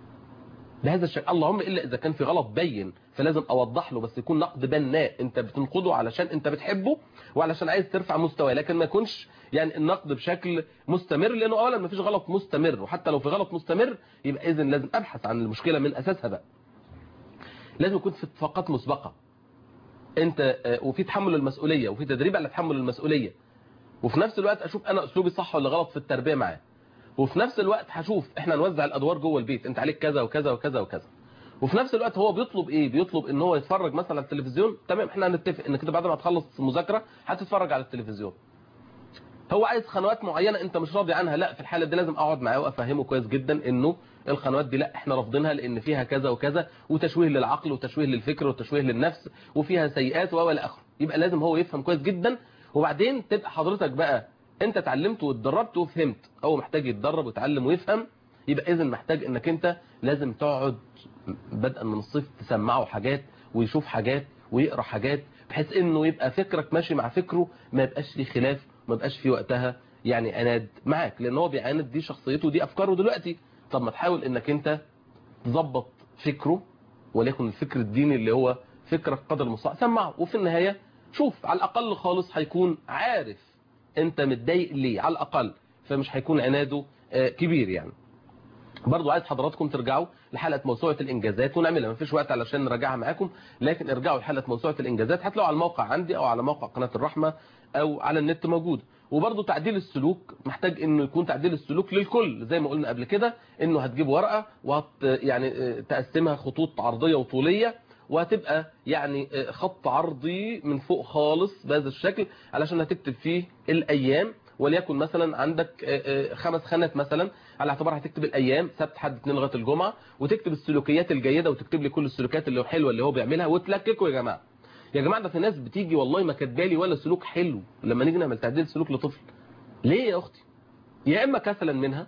بهذا الشكل، اللهم الا اذا كان في غلط بين فلازم اوضح له، بس يكون نقد بناء، انت بتنقده علشان انت بتحبه وعلشان عايز ترفع مستواه، لكن ما يكونش يعني النقد بشكل مستمر، لانه اولا ما فيش غلط مستمر، وحتى لو في غلط مستمر يبقى اذا لازم ابحث عن المشكله من اساسها بقى. لازم يكون في اتفاقات مسبقه، انت وفي تحمل المسؤوليه، وفي تدريب على تحمل المسؤوليه، وفي نفس الوقت اشوف انا اسلوبي صح ولا غلط في التربيه معاه، وفي نفس الوقت هشوف احنا نوزع الادوار جوه البيت، انت عليك كذا وكذا وكذا وكذا. وفي نفس الوقت هو بيطلب ايه؟ بيطلب ان هو يتفرج مثلا على التلفزيون، تمام، احنا هنتفق ان كده بعد ما تخلص مذاكره هتتفرج على التلفزيون. هو عايز قنوات معينه انت مش راضي عنها، لا، في الحاله دي لازم اقعد معاه وافهمه كويس جدا انه القنوات دي لا احنا رافضينها لان فيها كذا وكذا، وتشويه للعقل وتشويه للفكر وتشويه للنفس وفيها سيئات والى اخره. يبقى لازم هو يفهم كويس جدا، وبعدين تبقى حضرتك بقى انت اتعلمت واتدربت وفهمت، هو محتاج يتدرب ويتعلم ويفهم. يبقى اذا محتاج انك انت لازم تقعد بدءا من الصيف تسمعه حاجات ويشوف حاجات ويقرا حاجات، بحيث انه يبقى فكرك ماشي مع فكره، ما يبقاش فيه خلاف، ما يبقاش فيه وقتها يعني عناد معاك، لان هو بيعاند، دي شخصيته دي افكاره دلوقتي. طب ما تحاول انك انت تظبط فكره، وليكن الفكر الديني اللي هو فكرك قدر المستطاع سمعه، وفي النهايه شوف على الاقل خالص هيكون عارف انت متضايق ليه على الاقل، فمش هيكون عناده كبير يعني. برضو عايز حضراتكم ترجعوا لحلقه موسوعه الانجازات ونعملها، مفيش وقت علشان نراجعها معاكم، لكن ارجعوا لحلقه موسوعه الانجازات، هتلاقوا على الموقع عندي او على موقع قناه الرحمه او على النت موجود. وبرضو تعديل السلوك محتاج انه يكون تعديل السلوك للكل، زي ما قلنا قبل كده انه هتجيب ورقه يعني تقسمها خطوط عرضيه وطوليه، وهتبقى يعني خط عرضي من فوق خالص بهذا الشكل علشان هتكتب فيه الايام، وليكن مثلا عندك 5 خانات مثلا، على اعتبار هتكتب الايام سبت حد اثنين لغايه الجمعه، وتكتب السلوكيات الجيده، وتكتب لي كل السلوكيات اللي حلوه اللي هو بيعملها وتلككوا. يا جماعه يا جماعه ده في ناس بتيجي والله ما كاتبالي ولا سلوك حلو لما نيجي نعمل تعديل سلوك لطفل. ليه يا اختي؟ يا اما كسلا منها،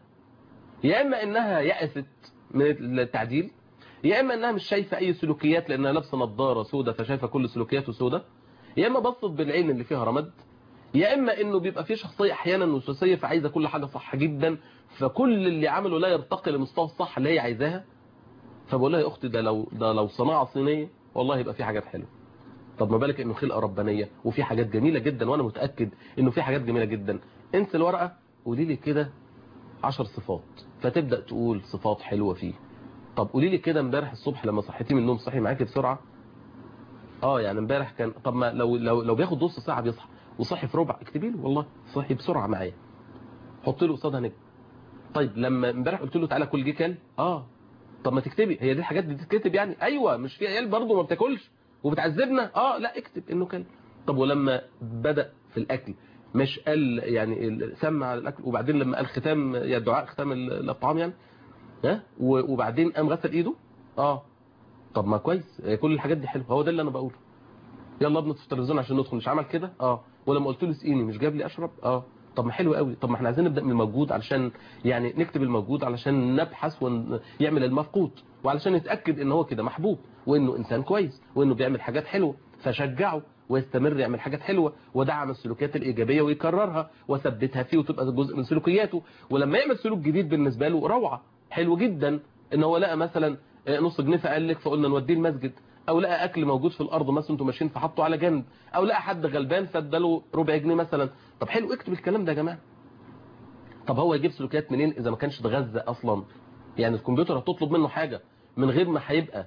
يا اما انها يأست من التعديل، يا اما انها مش شايفه اي سلوكيات لانها لابسه نظاره سوداء فشايفه كل سلوكياته سوداء، يا اما بصت بالعين اللي فيها رمد، يا اما انه بيبقى فيه شخصيه احيانا وسواسيه فعايزه كل حاجه صح جدا، فكل اللي عمله لا يرتقي لمستوى الصح اللي هي عايزاها. فبقول لها يا اختي ده لو صناعه صينيه والله يبقى في حاجات حلوه. طب ما بالك انه خلقه ربانيه وفي حاجات جميله جدا، وانا متاكد انه في حاجات جميله جدا. انسى الورقه، قولي لي كده 10 صفات، فتبدا تقول صفات حلوه فيه. طب قولي لي كده امبارح الصبح لما صحيتي من النوم صحي معاكي بسرعه؟ يعني امبارح كان، طب ما لو بياخد نص ساعه بيصحى وصحي في ربع، اكتبي له والله صحي بسرعه معايا، حط له قصادها نجم. طيب لما امبارح قلت له تعالى كل جه كان طب ما تكتبي، هي دي الحاجات دي تتكتب يعني؟ ايوه، مش في عيال برضه ما بتاكلش وبتعذبنا؟ لا اكتب انه كان. طب ولما بدأ في الاكل مش قال يعني سمع على الاكل، وبعدين لما قال ختام يا الدعاء ختام الطعام يعني وبعدين قام غسل ايده؟ طب ما كويس، كل الحاجات دي حلوه، هو ده اللي انا بقوله. يلا ابنط في التلفزيون عشان ندخل، مش عمل كده؟ ولما قلت له اسقيني مش جاب لي اشرب؟ طب ما حلو قوي. طب ما احنا عايزين نبدا من الموجود علشان يعني نكتب الموجود علشان نبحث ويعمل المفقود، وعلشان نتاكد ان هو كده محبوب وانه انسان كويس وانه بيعمل حاجات حلوه، فشجعه ويستمر يعمل حاجات حلوه، ودعم السلوكيات الايجابيه ويكررها وثبتها فيه وتبقى جزء من سلوكياته. ولما يعمل سلوك جديد بالنسبه له روعه، حلو جدا ان هو لقى مثلا نص جنيه فقال لك فقلنا نوديه المسجد، او لقى اكل موجود في الارض مثلا انتوا ماشيين فحطه على جنب، او لقى حد غلبان فاداله ربع جنيه مثلا. طب حلو، اكتب الكلام ده يا جماعه. طب هو يجيب سلوكيات منين اذا ما كانش اتغذى اصلا؟ يعني الكمبيوتر هتطلب منه حاجه من غير ما هيبقى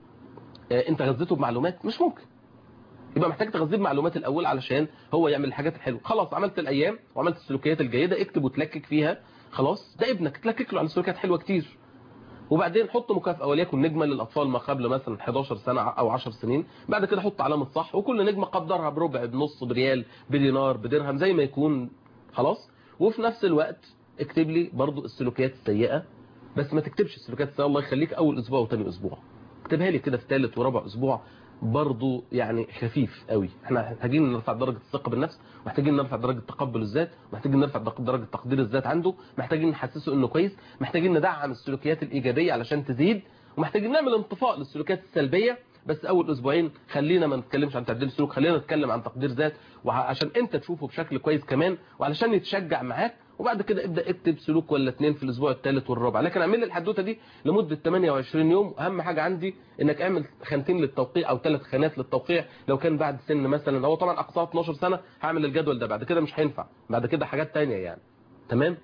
انت غذيته بمعلومات؟ مش ممكن. يبقى محتاج تغذيه بمعلومات الاول علشان هو يعمل الحاجات الحلوه. خلاص عملت الايام وعملت السلوكيات الجيده، اكتب وتلكك فيها. خلاص ده ابنك، تلكك له على سلوكيات حلوه كتير، وبعدين حط مكافأة وليكن نجمة للأطفال ما قبل مثلا 11 سنة أو 10 سنين. بعد كده حط علامة صح، وكل نجمة قدرها بربع، بنص، بريال، بدينار، بدرهم، زي ما يكون. خلاص. وفي نفس الوقت اكتب لي برضو السلوكيات السيئة، بس ما تكتبش السلوكيات السيئة الله يخليك أول أسبوع وتاني أسبوع، اكتبها لي كده في ثالث ورابع أسبوع، برضو يعني خفيف قوي. احنا محتاجين نرفع درجة الثقة بالنفس، محتاجين نرفع درجة تقبل الذات، محتاجين نرفع درجة تقدير الذات عنده، محتاجين نحسسه انه كويس، محتاجين ندعم السلوكيات الإيجابية علشان تزيد، ومحتاجين نعمل انطفاء للسلوكيات السلبية. بس اول اسبوعين خلينا ما نتكلمش عن تعديل سلوك، خلينا نتكلم عن تقدير ذات، وعشان انت تشوفه بشكل كويس كمان، وعلشان يتشجع معاك. وبعد كده ابدا اكتب سلوك ولا اتنين في الاسبوع الثالث والرابع، لكن اعمل لي الحدوته دي لمده 28 يوم. اهم حاجه عندي انك اعمل خانتين للتوقيع او 3 خانات للتوقيع. لو كان بعد سن مثلا، هو طبعا اقصاها 12 سنه هعمل الجدول ده، بعد كده مش هينفع، بعد كده حاجات ثانيه يعني. تمام.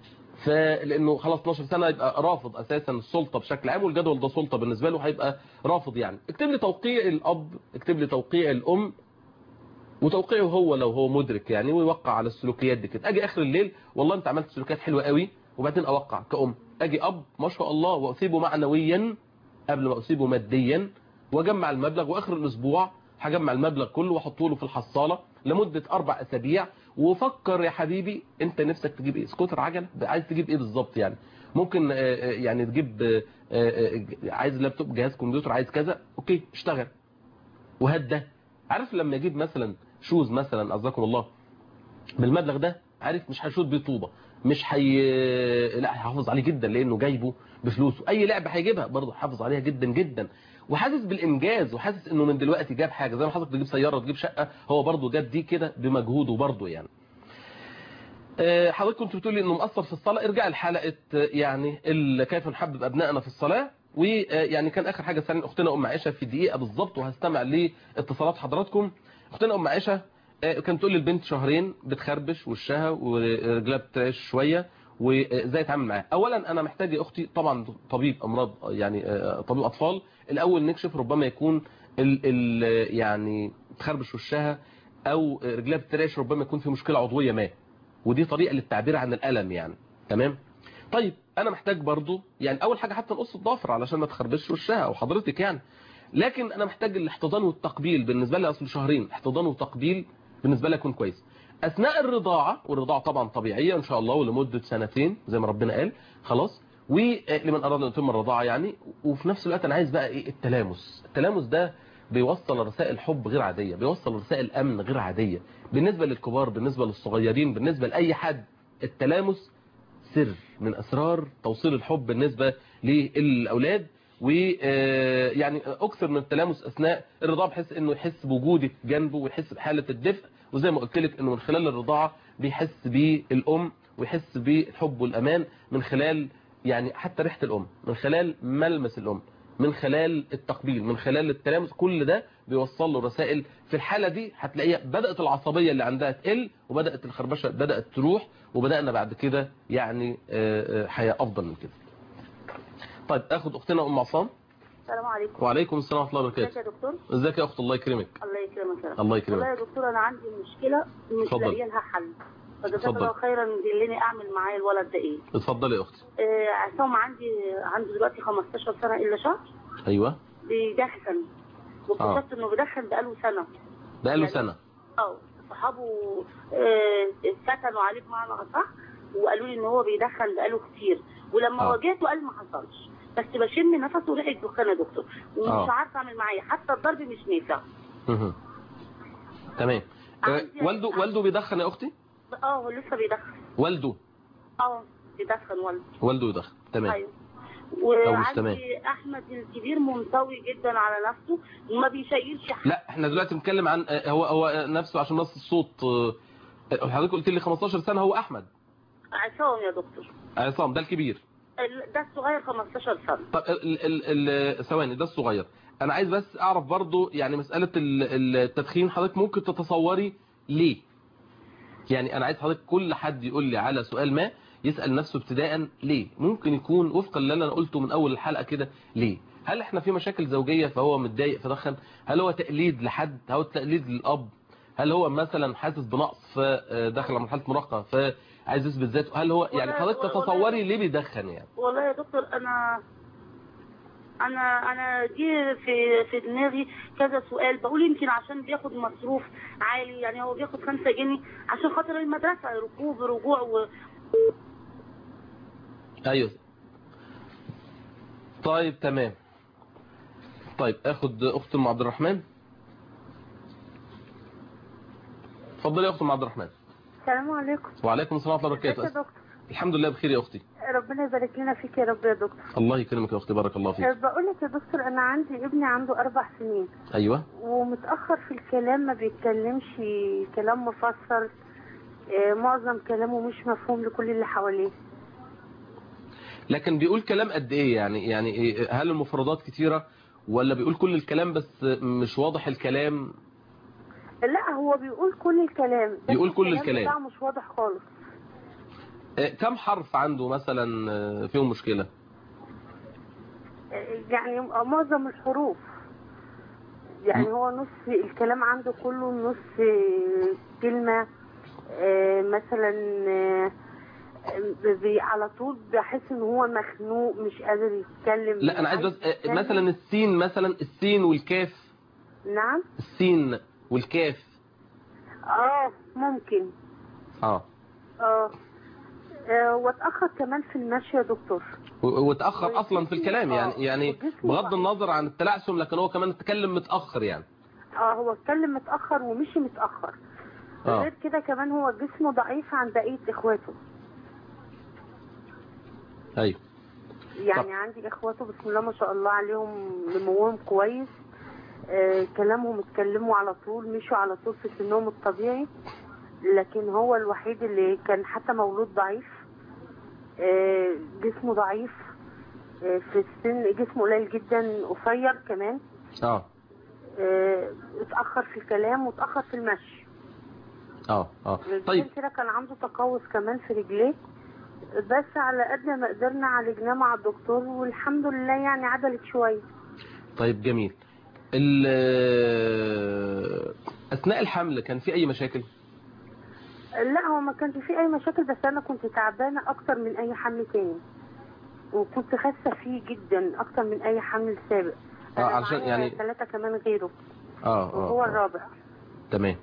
فلانه خلاص 12 سنه يبقى رافض اساسا السلطه بشكل عام، والجدول ده سلطه بالنسبه له، هيبقى رافض يعني. اكتب لي توقيع الاب، اكتب لي توقيع الام، وتوقيعه هو لو هو مدرك يعني، ويوقع على السلوكيات دي كده. اجي اخر الليل والله انت عملت سلوكيات حلوه قوي، وبعدين اوقع كأم. اجي اب ما شاء الله واصيبه معنويا قبل ما اصيبه ماديا، واجمع المبلغ، واخر الاسبوع هجمع المبلغ كله واحطه له في الحصاله لمده 4 اسابيع. وفكر يا حبيبي انت نفسك تجيب ايه؟ سكوتر، عجله، عايز تجيب ايه بالظبط يعني؟ ممكن يعني تجيب عايز لابتوب، جهاز كمبيوتر، عايز كذا، اوكي اشتغل وهات ده. عارف لما يجيب مثلا شوز مثلا عزكم الله بالمبلغ ده، عارف مش هيشوط بيه طوبه، مش لا هيحافظ عليه جدا لانه جايبه بفلوسه. اي لعبه هيجيبها برضه حافظ عليها جدا جدا، وحاسس بالانجاز، وحاسس انه من دلوقتي جاب حاجه. زي ما حضرتك تجيب سياره تجيب شقه، هو برضه جاب دي كده بمجهوده برضه يعني. حضرتك كنت بتقولي انه مقصر في الصلاه. ارجع لحلقه يعني كيف نحبب ابنائنا في الصلاه، ويعني كان اخر حاجه سالنا اختنا ام عائشه في دقيقه بالظبط، وهستمع لاتصالات حضراتكم. اختنا ام عائشه كانت تقول لي البنت شهرين بتخربش وشها ورجلها بترعش شويه، وازاي اتعامل معاها. اولا انا محتاج يا اختي طبعا طبيب امراض يعني طبيب اطفال الاول نكشف، ربما يكون ال يعني تخربش وشها او رجلها بترعش، ربما يكون في مشكله عضويه ما، ودي طريقه للتعبير عن الالم يعني. تمام. طيب انا محتاج برضو يعني اول حاجه حتى نقص الضفر علشان ما تخربش وشها او حضرتك يعني، لكن انا محتاج الاحتضان والتقبيل. بالنسبه لي اصل شهرين احتضان وتقبيل بالنسبه لي يكون كويس. اثناء الرضاعه، والرضاعه طبعا طبيعيه ان شاء الله ولمده 2 سنين زي ما ربنا قال. خلاص. ولمن اراد ان يتم الرضاعه يعني. وفي نفس الوقت انا عايز بقى ايه؟ التلامس. التلامس ده بيوصل رسائل حب غير عاديه، بيوصل رسائل امن غير عاديه بالنسبه للكبار، بالنسبه للصغيرين، بالنسبه لاي حد. التلامس سر من اسرار توصيل الحب بالنسبه للاولاد. ويعني اكثر من التلامس اثناء الرضاعه، بحيث انه يحس بوجودك جنبه ويحس بحاله الدفء. وزي ما قلت لك انه من خلال الرضاعه بيحس بالام ويحس بالحب والامان من خلال يعني حتى ريحه الام، من خلال ملمس الام، من خلال التقبيل، من خلال التلامس. كل ده بيوصل له رسائل. في الحاله دي هتلاقيها بدات العصبيه اللي عندها تقل، وبدات الخربشه بدات تروح، وبدانا بعد كده يعني حياه افضل من كده. طيب اخد اختنا ام عصام. السلام عليكم. وعليكم السلام ورحمه الله ازيك وبركاته. يا دكتور؟ ازيك يا اخت؟ الله يكرمك. الله يكرمك يا رب. الله يكرمك. والله يا دكتور انا عندي مشكله مش اتفضل. لاقيه لها حل، فجزاك اتفضل. الله خيرا دلني اعمل معايا الولد ده ايه. اتفضلي يا اختي. عصام عنده دلوقتي 15 سنه الا شهر. ايوه. بيدخن، واكتشفت انه بيدخن بقاله سنه. بقاله يعني سنه. صحابه فتنوا عليه بمعنى اصح، وقالوا لي ان هو بيدخن بقاله كتير، ولما واجهته قال ما حصلش، بس بشم نفسه وريحه دخان يا دكتور، ومش عارفه اعمل معاه حتى الضرب مش نافع. تمام. والده بيدخن يا اختي؟ هو لسه بيدخن. والده؟ بيدخن والده يدخن. تمام. ايوه. وعندي احمد الكبير منطوي جدا على نفسه وما بيشيلش حاجه. لا احنا دلوقتي بنتكلم عن هو نفسه عشان نص الصوت. حضرتك قلت لي 15 سنه، هو احمد؟ عصام يا دكتور. عصام ده الكبير؟ ده الصغير 15 سنه. طب ثواني، ده الصغير. انا عايز بس اعرف برضو يعني مساله التدخين، حضرتك ممكن تتصوري ليه؟ يعني انا عايز حضرتك كل حد يقول لي على سؤال ما يسأل نفسه ابتداء ليه. ممكن يكون وفقا اللي انا قلته من اول الحلقة كده. ليه؟ هل احنا في مشاكل زوجية فهو متضايق فدخن؟ هل هو تقليد لحد؟ هل هو تقليد للاب؟ هل هو مثلا حاسس بنقص فدخل على مرحلة مراهقة فعايز يثبت ذاته؟ هل هو يعني حضرتك تتصوري ليه بيدخن يعني؟ والله يا دكتور انا جه في دماغي كذا سؤال، بقول يمكن عشان بياخد مصروف عالي، يعني هو بياخد 5 جنيه عشان خاطر المدرسة، ركوب رجوع ايوه. طيب تمام. طيب اخد اخت ام عبد الرحمن. اتفضلي يا اخت ام عبد الرحمن. السلام عليكم. وعليكم السلام ورحمه الله وبركاته. يا دكتور؟ الحمد لله بخير يا اختي. ربنا يبارك لنا فيك يا رب يا دكتور. الله يكرمك يا اختي، بارك الله فيك. بقول لك يا دكتور انا عندي ابني عنده 4 سنين. ايوه. ومتاخر في الكلام، ما بيتكلمش كلام مفسر، معظم كلامه مش مفهوم لكل اللي حواليه. لكن بيقول كلام قد ايه يعني هل المفردات كتيرة ولا بيقول كل الكلام بس مش واضح الكلام؟ لا هو بيقول كل الكلام، بيقول كل الكلام بتاعه مش واضح خالص. كم حرف عنده مثلا فيهم مشكلة؟ يعني معظم الحروف، يعني هو نص الكلام عنده كله، نص كلمة مثلا على طول بحس ان هو مخنوق مش قادر يتكلم. لا انا عايز بس مثلا السين، مثلا السين والكاف. نعم. السين والكاف. ممكن. واتأخر كمان في المشي يا دكتور. واتأخر اصلا في الكلام يعني بغض النظر عن التلعثم، لكن هو كمان اتكلم متأخر يعني. هو اتكلم متأخر ومشي متأخر. غير كده كمان هو جسمه ضعيف عن بقية اخواته. ايوه. يعني عندي اخواته بسم الله ما شاء الله عليهم نموهم كويس، كلامهم اتكلموا على طول، مشوا على طول في سنهم الطبيعي، لكن هو الوحيد اللي كان حتى مولود ضعيف، جسمه ضعيف، في السن جسمه قليل جدا، قصير كمان. اتأخر في الكلام واتأخر في المشي. طيب كده كان عنده تقوس كمان في رجليه، بس على قد ما قدرنا عالجناه مع الدكتور والحمد لله يعني عدلت شويه. طيب جميل. اثناء الحمل كان في اي مشاكل؟ لا هو ما كانش في اي مشاكل، بس انا كنت تعبانه اكتر من اي حمل تاني، وكنت خاسه فيه جدا اكتر من اي حمل سابق. عشان يعني 3 كمان غيره. وهو الرابع. تمام.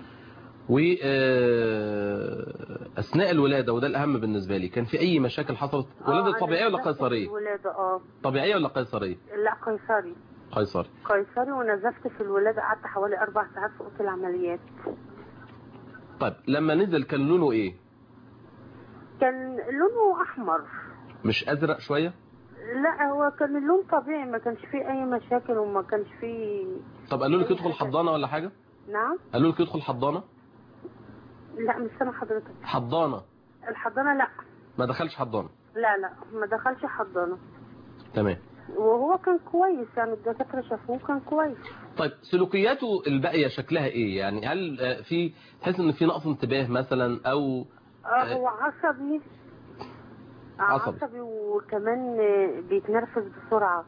اثناء الولاده، وده الاهم بالنسبه لي، كان في اي مشاكل حصلت؟ ولاده طبيعيه ولا قيصريه؟ الولاده طبيعيه ولا قيصريه؟ لا قيصري. قيصري، ونزفت في الولاده، قعدت حوالي 4 ساعات في اوضه العمليات. طيب لما نزل كان لونه ايه؟ كان لونه احمر. مش ازرق شويه؟ لا هو كان اللون طبيعي، ما كانش فيه اي مشاكل وما كانش فيه. طب قالوا لك يدخل حضانه ولا حاجه؟ نعم. قالوا لك يدخل حضانه؟ لا مش سامع حضرتك. حضانه؟ الحضانه لا. ما دخلش حضانه؟ لا ما دخلش حضانه. تمام. وهو كان كويس، يعني الدكاتره شافوه كان كويس. طيب سلوكياته الباقيه شكلها ايه؟ يعني هل في تحس ان في نقص انتباه مثلا او هو عصبي وكمان بيتنرفز بسرعه،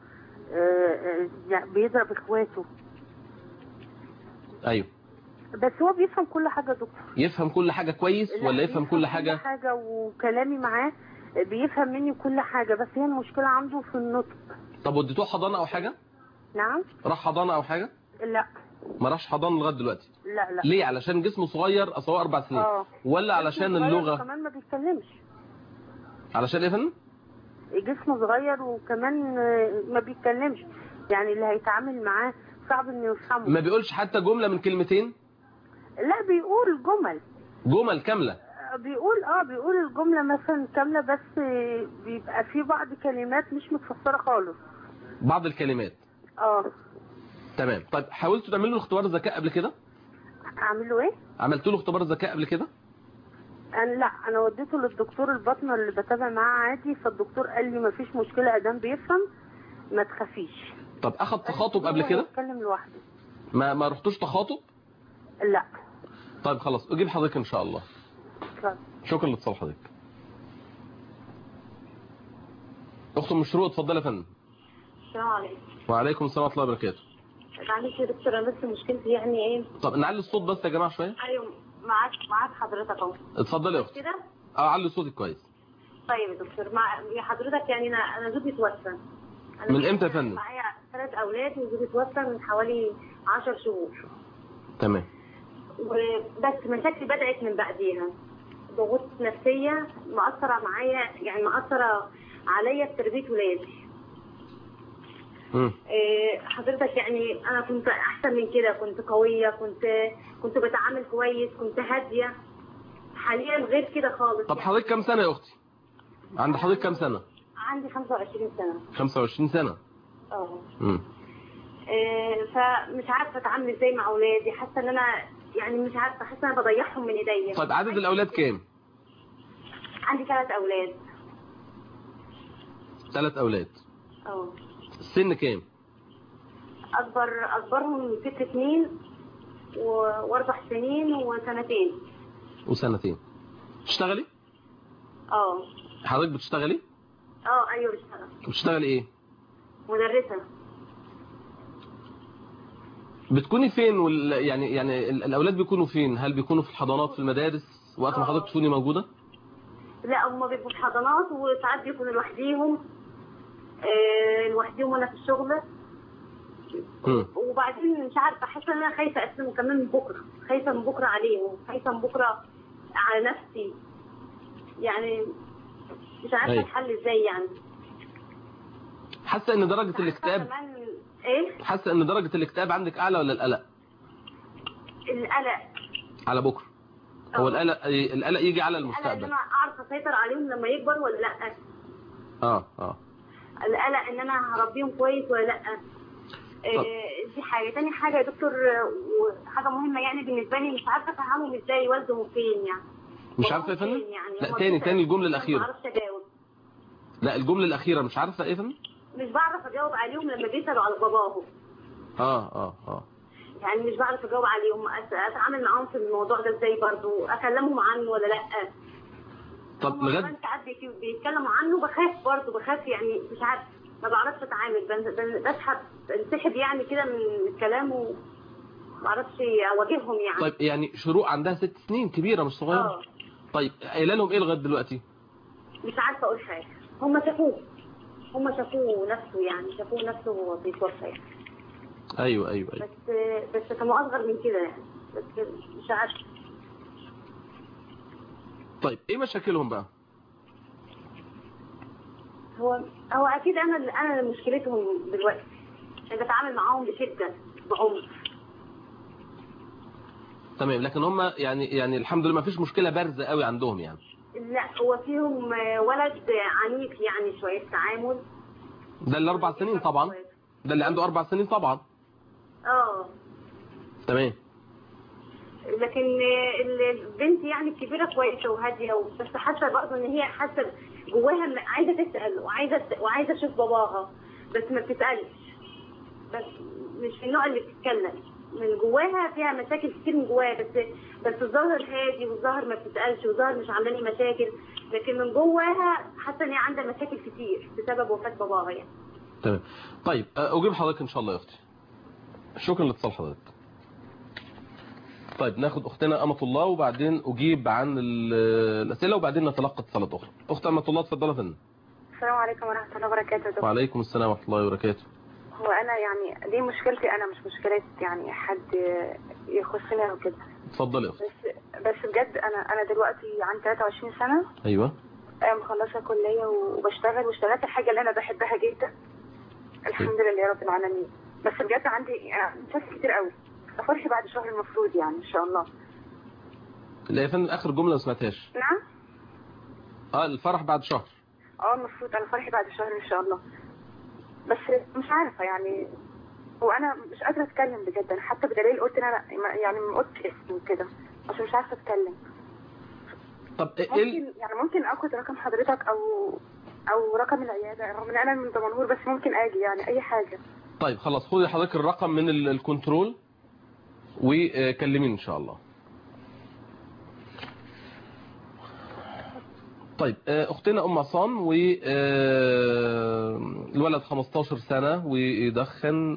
يعني بيضرب اخواته. ايوه. بس هو بيفهم كل حاجه يا دكتور. يفهم كل حاجه كويس ولا يفهم كل حاجه؟ كل حاجه، وكلامي معاه بيفهم مني كل حاجه، بس هي المشكله عنده في النطق. طب وديتوه حضانه او حاجه؟ نعم. راح حضانه او حاجه؟ لا. ما راحش حضانه لغايه دلوقتي؟ لا. ليه؟ علشان جسمه صغير، اصل هو 4 سنين ولا علشان اللغه؟ كمان ما بيتكلمش. علشان ايه يا فندم؟ جسمه صغير وكمان ما بيتكلمش، يعني اللي هيتعامل معاه صعب انه يفهمه. ما بيقولش حتى جمله من كلمتين؟ لا بيقول جمل كامله. بيقول الجمله مثلا كامله، بس بيبقى في بعض كلمات مش متفسره خالص. بعض الكلمات. تمام. طيب حاولتوا تعملوا له اختبار ذكاء قبل كده؟ اعمل له ايه؟ عملتوا له اختبار ذكاء قبل كده؟ انا وديته للدكتور الباطنه اللي بتابع معاه عادي، فالدكتور قال لي ما فيش مشكله ادام بيفهم ما تخافيش. طب اخد تخاطب قبل كده؟ بيتكلم لوحده. ما رحتوش تخاطب؟ لا. طيب خلاص اجيب حضرتك ان شاء الله. شكرا لاتصال حضرتك. اخت ام شروق اتفضلي يا فندم. السلام عليكم. وعليكم السلام ورحمه الله وبركاته. معلش يا دكتور، انا بس مشكلتي يعني ايه؟ طب نعلي الصوت بس يا جماعه شويه. ايوه معاك حضرتك اهو. اتفضلي يا اختي. كده؟ علي صوتك كويس. طيب يا دكتور، يا حضرتك يعني انا زوجي توفى. من امتى يا فندم؟ معايا 3 اولاد وزوجي توفى من حوالي 10 شهور. تمام. بس مشاكلي بدأت من بعديها، ضغوط نفسية مأثرة معايا، يعني مأثرة عليا في تربية ولادي. حضرتك يعني أنا كنت أحسن من كده، كنت قوية، كنت بتعامل كويس، كنت هادية. حاليا غير كده خالص. طب حضرتك كام سنة يا أختي؟ عند حضرتك كام سنة؟ عندي 25 سنة. 25 سنة. فمش عارفة أتعامل إزاي مع أولادي، حاسة إن أنا يعني مش عارفة، حاسة إن أنا بضيعهم من إيديا. طيب عدد الأولاد كام؟ عندي 3 أولاد. 3 أولاد. السن كام؟ أكبرهم 6 سنين و4 سنين وسنتين. بتشتغلي؟ حضرتك بتشتغلي؟ أيوه بشتغل. بتشتغلي إيه؟ مدرسة. بتكوني فين يعني الأولاد بيكونوا فين؟ هل بيكونوا في الحضانات في المدارس وقت ما حضرتك تكوني موجودة؟ لا هم بيبقوا في حضانات، وساعات بيكونوا لوحديهم وأنا في الشغل. وبعدين مش عارفة، حاسة إن أنا خايفة أسلم كمان من بكرة، خايفة من بكرة عليهم، خايفة من بكرة على نفسي، يعني مش عارفة الحل إزاي يعني. حاسة إن درجة الاكتئاب ايه؟ حاسة ان درجة الاكتئاب عندك اعلى ولا القلق؟ القلق على بكرة. هو القلق يجي على المستقبل. القلق ان انا اعرف اسيطر عليهم لما يكبر ولا لا. القلق ان انا هربيهم كويس ولا لا. دي حاجة. تاني حاجة يا دكتور، وحاجة مهمة يعني بالنسبة لي، مش عارفة افهمهم ازاي والدهم فين يعني. مش عارفة يا فندم؟ يعني لا تاني الجملة الأخيرة. ما بعرفش اجاوب. لا الجملة الأخيرة مش عارفة ايه يا فندم؟ مش بعرف اجاوب عليهم لما بيسالوا على باباهم. يعني مش بعرف اجاوب عليهم، اتعامل معاهم في الموضوع ده ازاي، برضو اكلمهم عنه ولا لا. طب لغايه ساعات بيتكلموا عنه بخاف يعني، مش عارف، ما بعرفش اتعامل، بنسحب يعني كده من الكلام، وما بعرفش اواجههم يعني. طيب يعني شروق عندها 6 سنين، كبيره مش صغيره. طيب قايله لهم ايه لغايه دلوقتي؟ مش عارفه اقول حاجه. هم شافوه نفسه، يعني شافوه نفسه وهو بيتوفى يعني. ايوه بس كانوا اصغر من كده يعني، بس مش عارفه. طيب ايه مشاكلهم بقى؟ هو اكيد انا اللي مشكلتهم دلوقتي، عشان بتعامل معاهم بشده بعنف. تمام، لكن هم يعني الحمد لله ما فيش مشكله بارزه قوي عندهم يعني. لا هو فيهم ولد عنيف يعني شويه تعامل. ده اللي 4 سنين طبعا. ده اللي عنده 4 سنين طبعا. تمام. لكن البنت يعني الكبيره كويسه وهاديه، بس حاسه برضه ان هي حاسه جواها عايزه تسال وعايزه تشوف باباها، بس ما بتسالش، بس مش النوع اللي بتتكلم. من جواها فيها مشاكل كتير من جواها، بس الظاهر هادي، والظاهر ما بتسالش، والظاهر مش عامله لي مشاكل، لكن من جواها حاسه ان هي عندها مشاكل كتير بسبب وفاه باباها يعني. تمام. طيب اجيب حضرتك ان شاء الله يا اختي. شكرا لاتصال حضرتك. طيب ناخد اختنا امة الله وبعدين اجيب عن الاسئله وبعدين نتلقى اتصالات اخرى. اخت امة الله اتفضلي يا فندم. السلام عليكم ورحمه الله وبركاته. وعليكم السلام ورحمه الله وبركاته. هو انا يعني دي مشكلتي انا، مش مشكله يعني حد يخصني او كده. اتفضلي يا اختي. بس بجد انا دلوقتي عندي 23 سنه. ايوه. مخلصه كليه وبشتغل، واشتغلت الحاجه اللي انا بحبها جدا الحمد لله رب العالمين. بس بجد عندي مشاكل كتير قوي. فرحي بعد شهر المفروض يعني ان شاء الله. لا يا فندم اخر جمله ما سمعتهاش. نعم. الفرح بعد شهر. المفروض انا فرحي بعد شهر ان شاء الله. بس مش عارفه يعني، وانا مش قادره اتكلم بجد. انا حتى بدليل قلت ان انا يعني ما قلتش اسمي كده عشان مش عارفه اتكلم. طب ممكن اخد رقم حضرتك او رقم العياده، رغم ان انا من دمنهور بس ممكن اجي يعني اي حاجه. طيب خلاص خدي حضرتك الرقم من الكنترول وكلميني ان شاء الله. طيب اختنا ام عصام والولد 15 سنة ويدخن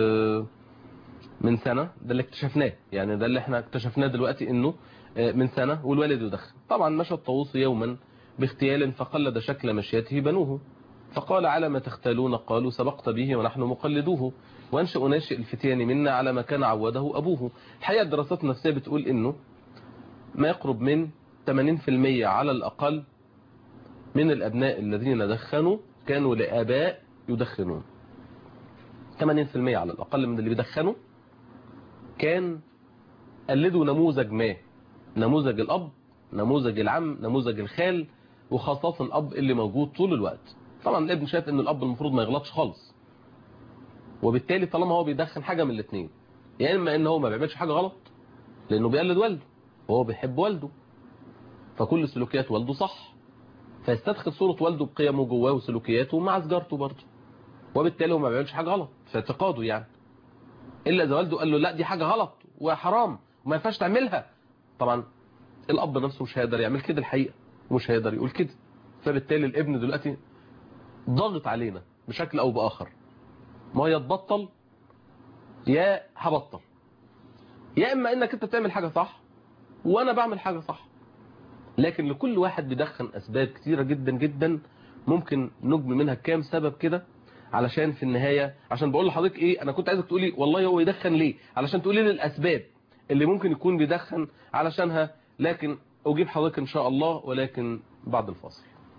من سنة. ده اللي اكتشفناه، يعني ده اللي احنا اكتشفناه دلوقتي انه من سنة والولد يدخن. طبعا مشى الطاووس يوما باغتيال فقلد شكل مشيته بنوه، فقال على ما تختالون؟ قالوا سبقت به ونحن مقلدوه، وانشأ ناشئ الفتيان منا على ما كان عوده أبوه. الحقيقة الدراسات النفسية بتقول انه ما يقرب من 80% على الأقل من الأبناء الذين دخنوا كانوا لآباء يدخنون. 80% على الأقل من اللي بيدخنوا كان قلدوا نموذج ما، نموذج الأب، نموذج العم، نموذج الخال، وخاصة الأب اللي موجود طول الوقت. طبعا الابن شايف ان الأب المفروض ما يغلطش خالص، وبالتالي طالما هو بيدخن حاجة من الاثنين، يا يعني اما ان هو ما بيعملش حاجة غلط لأنه بيقلد والده وهو بيحب والده، فكل سلوكيات والده صح، فيستدخل صورة والده بقيمه جواه وسلوكياته مع سجارته برضه، وبالتالي هو ما بيعملش حاجة غلط في اعتقاده يعني، إلا إذا والده قال له لا دي حاجة غلط وحرام وما ينفعش تعملها. طبعا الأب نفسه مش هيقدر يعمل كده الحقيقة، ومش هيقدر يقول كده، فبالتالي الابن دلوقتي ضاغط علينا بشكل أو بآخر، ما يتبطل يا هبطل، يا إما إنك أنت تعمل حاجة صح وأنا بعمل حاجة صح. لكن لكل واحد بيدخن أسباب كتيرة جدا جدا، ممكن نجمع منها كام سبب كده، علشان في النهاية عشان بقول لحضرتك ايه، انا كنت عايزك تقولي والله هو يدخن ليه، علشان تقولي لي الأسباب اللي ممكن يكون بيدخن علشانها، لكن اجيب حضرتك ان شاء الله ولكن بعد الفاصل.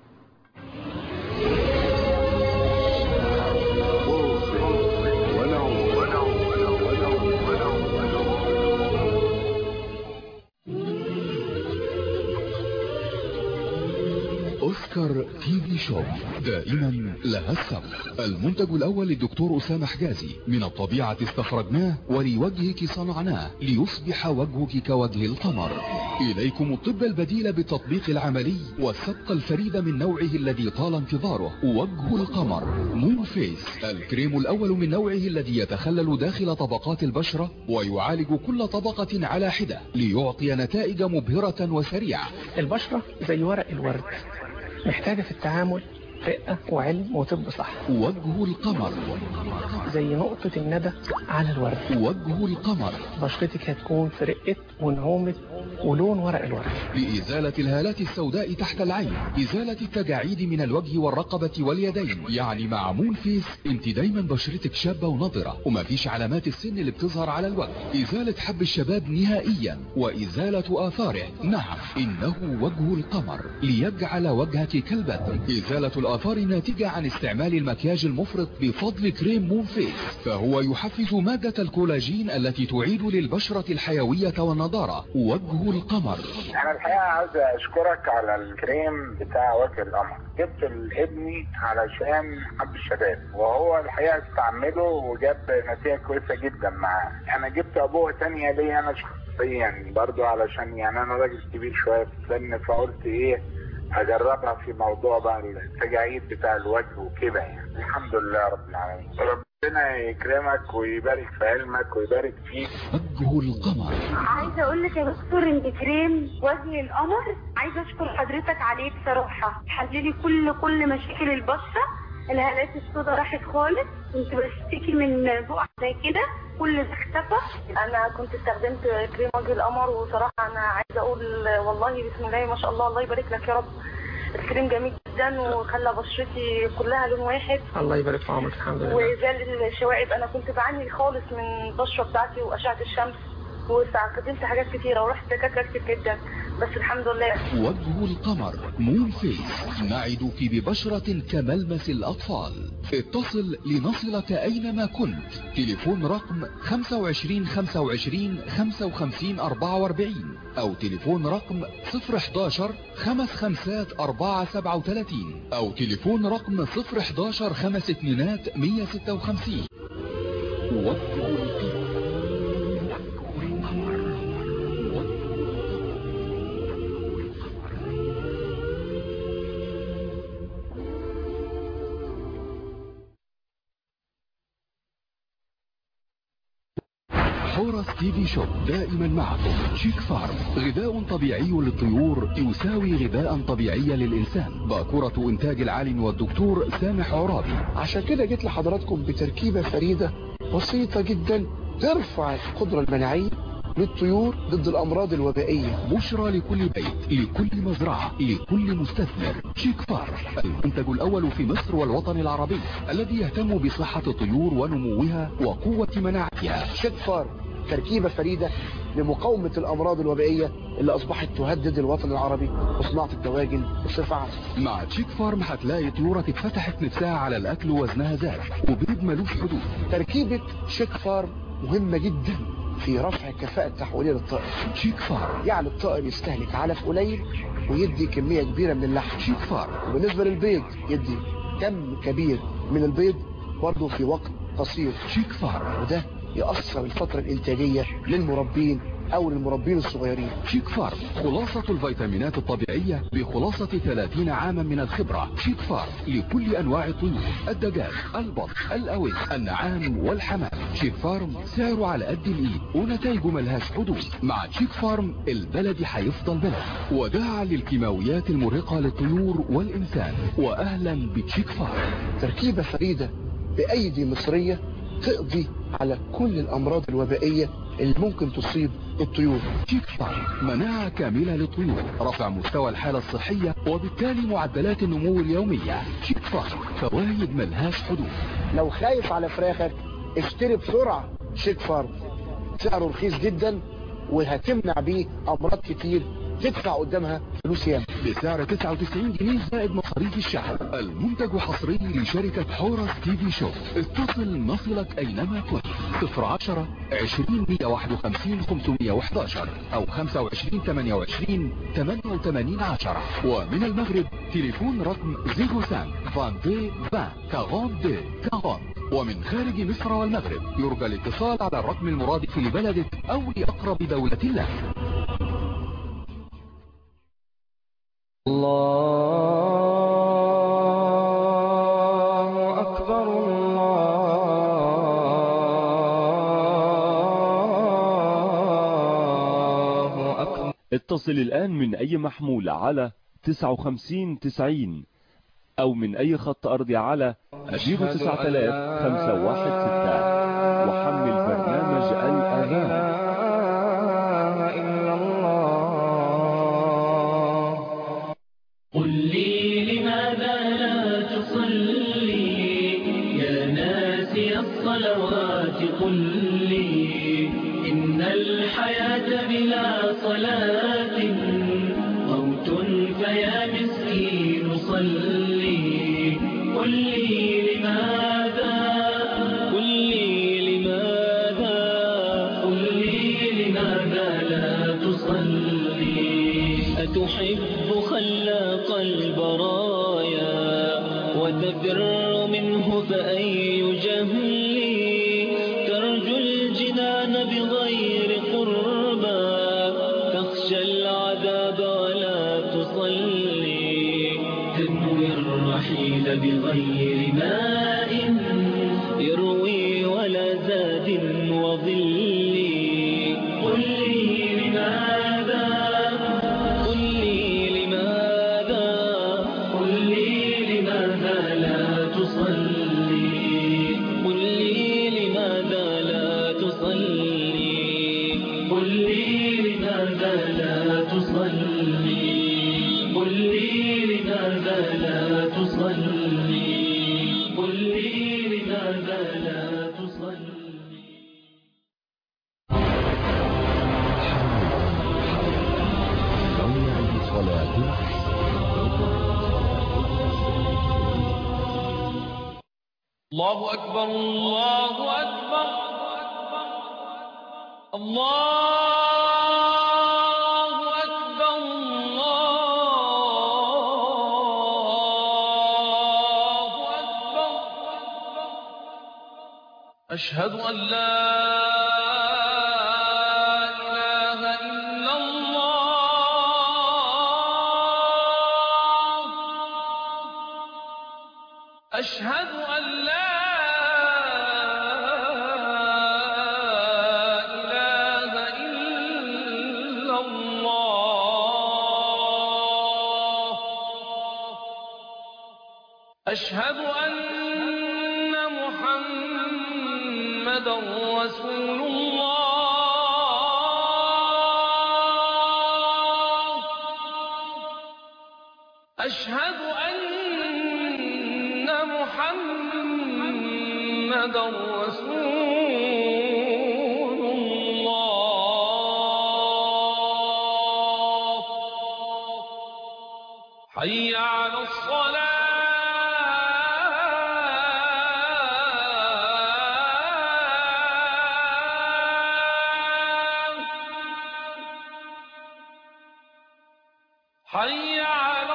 أوسكار تي في شوب دائما لها السبق. المنتج الأول للدكتور أسامة حجازي، من الطبيعة استخرجناه ولوجهك صنعناه ليصبح وجهك كوجه القمر. إليكم الطب البديل بالتطبيق العملي والسبق الفريد من نوعه الذي طال انتظاره، وجه القمر مون فيس، الكريم الأول من نوعه الذي يتخلل داخل طبقات البشرة ويعالج كل طبقة على حدة ليعطي نتائج مبهرة وسريعة. البشرة زي ورق الورد، محتاجة في التعامل رقة وعلم وطب صح. وجه القمر زي نقطة الندى على الورد. وجه القمر بشرتك هتكون في رقة ونعومة ولون ورق الورد. لإزالة الهالات السوداء تحت العين، إزالة التجاعيد من الوجه والرقبة واليدين. يعني مع مون فيس انت دايما بشرتك شابة ونضرة وما فيش علامات السن اللي بتظهر على الوجه. إزالة حب الشباب نهائيا وإزالة آثاره. نعم إنه وجه القمر ليجعل وجهك كالبدر. إزالة الآثار الناتجة عن استعمال المكياج المفرط بفضل كريم مون فيس، فهو يحفز مادة الكولاجين التي تعيد للبشرة الحيوية والنضارة. وجه القمر. انا الحقيقه عايز اشكرك على الكريم بتاع وجه القمر. جبت لابني علشان حب الشباب، وهو الحقيقه استعمله وجاب نتيجه كويسه جدا معاه. انا جبت ابوه تانية ليا انا شخصيا برضو، علشان يعني انا راجل كبير شويه في السن، فقلت ايه اجربها في موضوع بقى التجاعيد بتاع الوجه وكده يعني. الحمد لله رب العالمين. ربنا يكرمك ويبارك في علمك ويبارك فيك. وجه القمر. عايزه اقول لك يا دكتور ان كريم وجه القمر عايزه اشكر حضرتك عليه بصراحه، حل لي كل مشاكل البشره الهالات السوداء راحت خالص، كنت بشتكي من بقع زي كده كل ده اختفى. انا كنت استخدمت كريم وجه القمر، وصراحه انا عايزه اقول والله بسم الله ما شاء الله، الله يبارك لك يا رب. الكريم جميل جدا وخلى بشرتي كلها لون واحد. الله يبارك في عمرك. الحمد لله. وزال الشوائب، انا كنت بعاني خالص من البشره بتاعتي واشعه الشمس، واستخدمت حاجات كتيره ورحت دكاتره كتير جدا، بس الحمد لله. وجه القمر مون فيس، نعدك ببشرة كملمس الأطفال. اتصل لنصلك أينما كنت. تليفون رقم 25 25 55 44 أو تليفون رقم 011 55 437 أو تليفون رقم 011 52 156. وجه القمر. حورس تي في شوب دائما معكم. شيك فارم، غذاء طبيعي للطيور يساوي غذاء طبيعي للإنسان. باكورة إنتاج العالم والدكتور سامح عرابي. عشان كده جيت لحضراتكم بتركيبة فريدة بسيطة جدا ترفع القدرة المناعية للطيور ضد الأمراض الوبائية. بشرى لكل بيت، لكل مزرعة، لكل مستثمر. شيك فارم، المنتج الأول في مصر والوطن العربي الذي يهتم بصحة الطيور ونموها وقوة مناعتها. شيك فارم تركيبة فريدة لمقاومة الأمراض الوبائية اللي أصبحت تهدد الوطن العربي وصناعة الدواجن بصفة عامة. مع شيك فارم هتلاقي طيورك اتفتحت نفسها على الأكل ووزنها زاد وبيض ملوش حدود. تركيبة شيك فارم مهمة جدا في رفع كفاءة تحويلية للطائر. شيك فارم يعني الطائر يستهلك علف قليل ويدي كمية كبيرة من اللحم. شيك فارم. وبالنسبة للبيض يدي كم كبير من البيض برضه في وقت قصير. شيك فارم. وده يأثر الفترة الإنتاجية للمربين أو للمربين الصغيرين. شيك فارم، خلاصة الفيتامينات الطبيعية بخلاصة 30 عاما من الخبرة. شيك فارم لكل أنواع الطيور، الدجاج، البط، الأوز، النعام والحمام. شيك فارم سعره على قد الإيد ونتائجه ملهاش حدود. مع شيك فارم البلد هيفضل بلد. وداعا للكيماويات المرهقة للطيور والإنسان. وأهلا بشيك فارم. تركيبة فريدة بأيدي مصرية تقضي على كل الأمراض الوبائية اللي ممكن تصيب الطيور. شيك فارم، مناعة كاملة للطيور، رفع مستوى الحالة الصحية وبالتالي معدلات النمو اليومية. شيك فارم، فوائد ملهاش حدود. لو خايف على فراخك اشتري بسرعة شيك فارم، سعره رخيص جدا وهتمنع بيه أمراض كتير تدفع قدامها فلوس ياما. بسعر 99 جنيه زائد مصاريف الشحن. المنتج حصري لشركة حورس تي في شوب. اتصل نصلك أينما كنت. 010 20 151 511 أو 25 28 88 10. ومن المغرب تليفون رقم 05 22 20 42 40. ومن خارج مصر والمغرب يرجى الاتصال على الرقم المرادف لبلدك أو لأقرب دولة لك. الله أكبر الله أكبر. اتصل الآن من أي محمول على 59 90 أو من أي خط أرضي على 09516 وحمل برنامج الأذان. قل لي لماذا لا تصلي يا ناسي الصلوات؟ قل لي إن الحياة بلا صلاة موت، فيا مسكين صلي. قل لي لماذا، قل لي لماذا، قل لي لماذا لا تصلي؟ أتحب خلاق البرايا وتفر منه فأي جهل؟ ترجو الجنان بغير قربى، تخشى العذاب ولا تصلي. تنوي الرحيل بغير ماء يروي ولا زاد وظل. قل لي لماذا، قل لي لماذا، قل لي لماذا لا تصلي؟ قل لي لماذا لا تصلي قل لي لماذا لا تصلي الله أكبر الله أكبر الله أكبر الله أكبر أشهد أن لا إله إلا الله أشهد أن لا أشهد أن محمدا رسول الله أشهد أن محمدا رسول الله حي على الصلاة حي على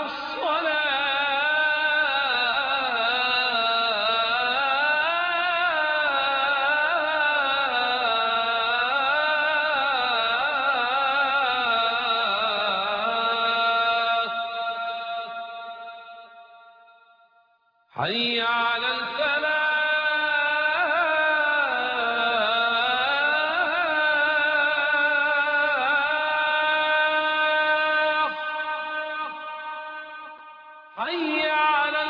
الصلاة حي على الفلاح حي على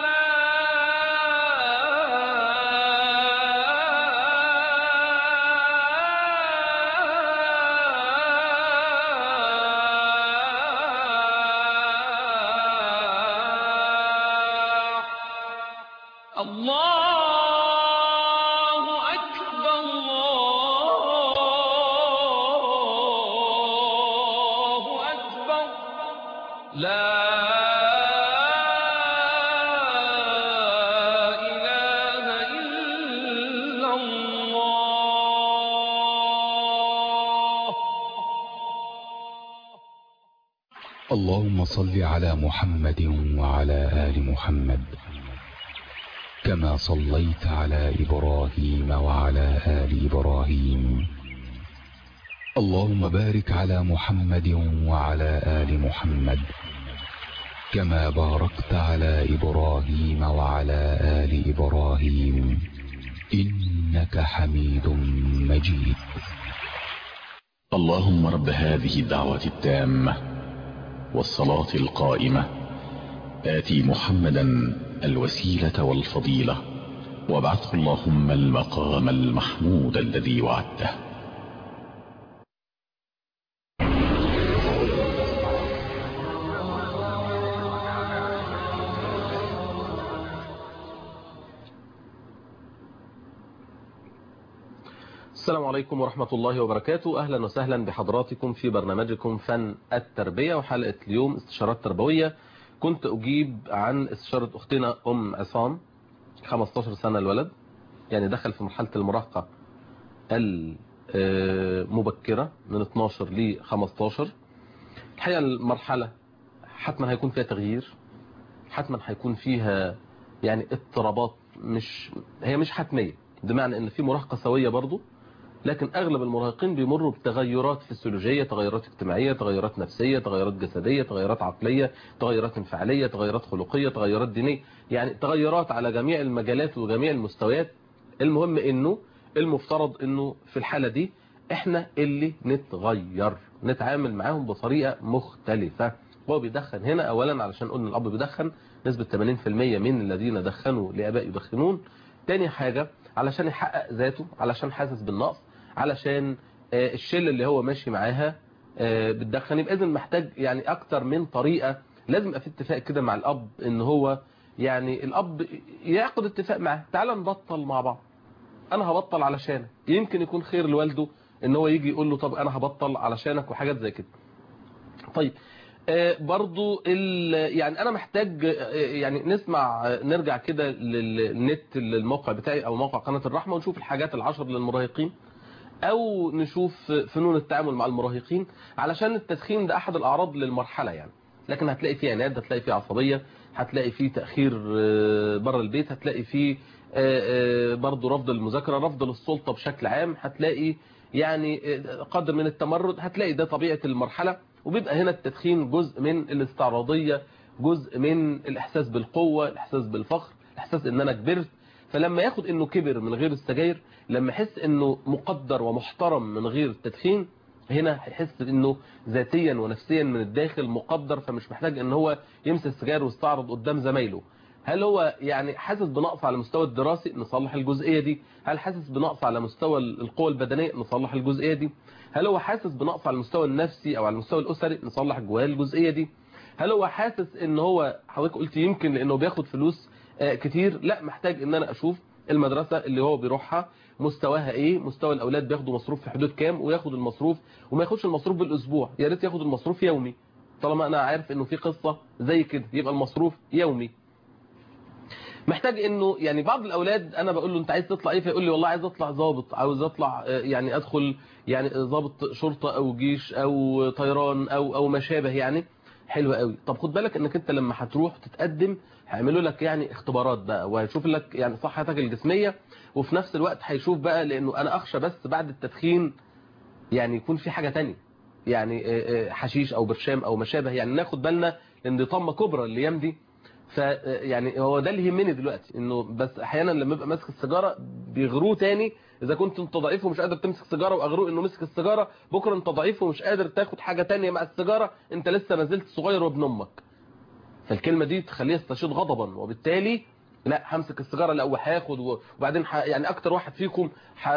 الفلاح الله أكبر الله أكبر لا اللهم صل على محمد وعلى آل محمد كما صليت على إبراهيم وعلى آل إبراهيم اللهم بارك على محمد وعلى آل محمد كما باركت على إبراهيم وعلى آل إبراهيم إنك حميد مجيد. اللهم رب هذه الدعوة التامة والصلاة القائمة آتي محمدا الوسيلة والفضيلة وابعثه اللهم المقام المحمود الذي وعدته. السلام عليكم ورحمة الله وبركاته. أهلا وسهلا بحضراتكم في برنامجكم فن التربية، وحلقة اليوم استشارات تربوية. كنت أجيب عن استشارة أختنا أم عصام، 15 سنة الولد، يعني دخل في مرحلة المراهقة المبكرة من 12 ل 15. الحقيقة المرحلة حتما هيكون فيها تغيير، حتما هيكون فيها يعني اضطرابات، هي مش حتمية، بمعنى ان في مراهقة سوية برضو، لكن اغلب المراهقين بيمروا بتغيرات فسيولوجية، تغيرات اجتماعية، تغيرات نفسية، تغيرات جسدية، تغيرات عقلية، تغيرات انفعالية، تغيرات خلقية، تغيرات دينية، يعني تغيرات على جميع المجالات وجميع المستويات. المهم انه المفترض انه في الحالة دي احنا اللي نتغير، نتعامل معاهم بطريقة مختلفة. هو بيدخن هنا اولا علشان قلنا الاب بيدخن، نسبة 80% من الذين دخنوا لآباء يدخنون. تاني حاجة علشان يحقق ذاته، علشان حاسس بالنقص، علشان الشلة اللي هو ماشي معاها بتدخن، يبقى إذن محتاج يعني أكتر من طريقة لازم يبقى في اتفاق كده مع الاب، ان هو يعني الاب يعقد اتفاق معاه، تعالى نبطل مع بعض، انا هبطل علشانك. يمكن يكون خير لوالده ان هو يجي يقول له طب انا هبطل علشانك وحاجات زي كده. طيب برضو يعني انا محتاج يعني نرجع كده للنت، للموقع بتاعي او موقع قناة الرحمة، ونشوف الحاجات ال10 للمراهقين، او نشوف فنون التعامل مع المراهقين، علشان التدخين ده احد الاعراض للمرحلة يعني. لكن هتلاقي فيه عناد، هتلاقي فيه عصبية، هتلاقي فيه تأخير بره البيت، هتلاقي فيه برضو رفض المذاكرة، رفض للسلطة بشكل عام، هتلاقي يعني قدر من التمرد، هتلاقي ده طبيعة المرحلة. وبيبقى هنا التدخين جزء من الاستعراضية، جزء من الإحساس بالقوة، الإحساس بالفخر، الإحساس إن أنا كبرت. فلما ياخد إنه كبر من غير السجاير، لما يحس إنه مقدر ومحترم من غير التدخين، هنا هيحس إنه ذاتيا ونفسيا من الداخل مقدر، فمش محتاج إن هو يمسك السجاير ويستعرض قدام زمايله. هل هو يعني حاسس بنقص على المستوى الدراسي؟ نصلح الجزئية دي. هل حاسس بنقص على مستوى القوة البدنية؟ نصلح الجزئية دي. هل هو حاسس بنقص على المستوى النفسي او على المستوى الاسري؟ نصلح جواه الجزئية دي. هل هو حاسس ان هو حضرتك قلت يمكن لانه بياخد فلوس كتير؟ لا، محتاج ان انا اشوف المدرسة اللي هو بيروحها مستواها ايه، مستوى الاولاد بياخدوا مصروف في حدود كام، وياخد المصروف وما ياخدش المصروف بالاسبوع، يا ريت ياخد المصروف يومي. طالما انا عارف انه في قصة زي كده يبقى المصروف يومي. محتاج انه يعني بعض الاولاد انا بقول له انت عايز تطلع ايه، فيقول لي والله عايز اطلع ضابط، عاوز اطلع يعني ادخل يعني ضابط شرطة او جيش او طيران او ما شابه يعني. حلو قوي. طب خد بالك انك انت لما هتروح تتقدم هيعملوا لك يعني اختبارات بقى، وهيشوف لك يعني صحتك الجسمية، وفي نفس الوقت هيشوف بقى، لانه انا اخشى بس بعد التدخين يعني يكون في حاجة تانية، يعني حشيش او برشام او ما شابه، يعني ناخد بالنا لان دي طمة كبرى الايام دي. فيعني هو ده اللي يهمني دلوقتي، انه بس احيانا لما يبقى ماسك السيجاره بيغروه تاني. اذا كنت انت ضعيف ومش قادر تمسك سيجاره واغروه انه مسك السيجاره، بكره انت ضعيف ومش قادر تاخد حاجه تانية مع السيجاره، انت لسه ما زلت صغير وابن امك. فالكلمه دي تخليه يستشيط غضبا، وبالتالي لا همسك السيجاره، لا وهاخد وبعدين يعني اكتر واحد فيكم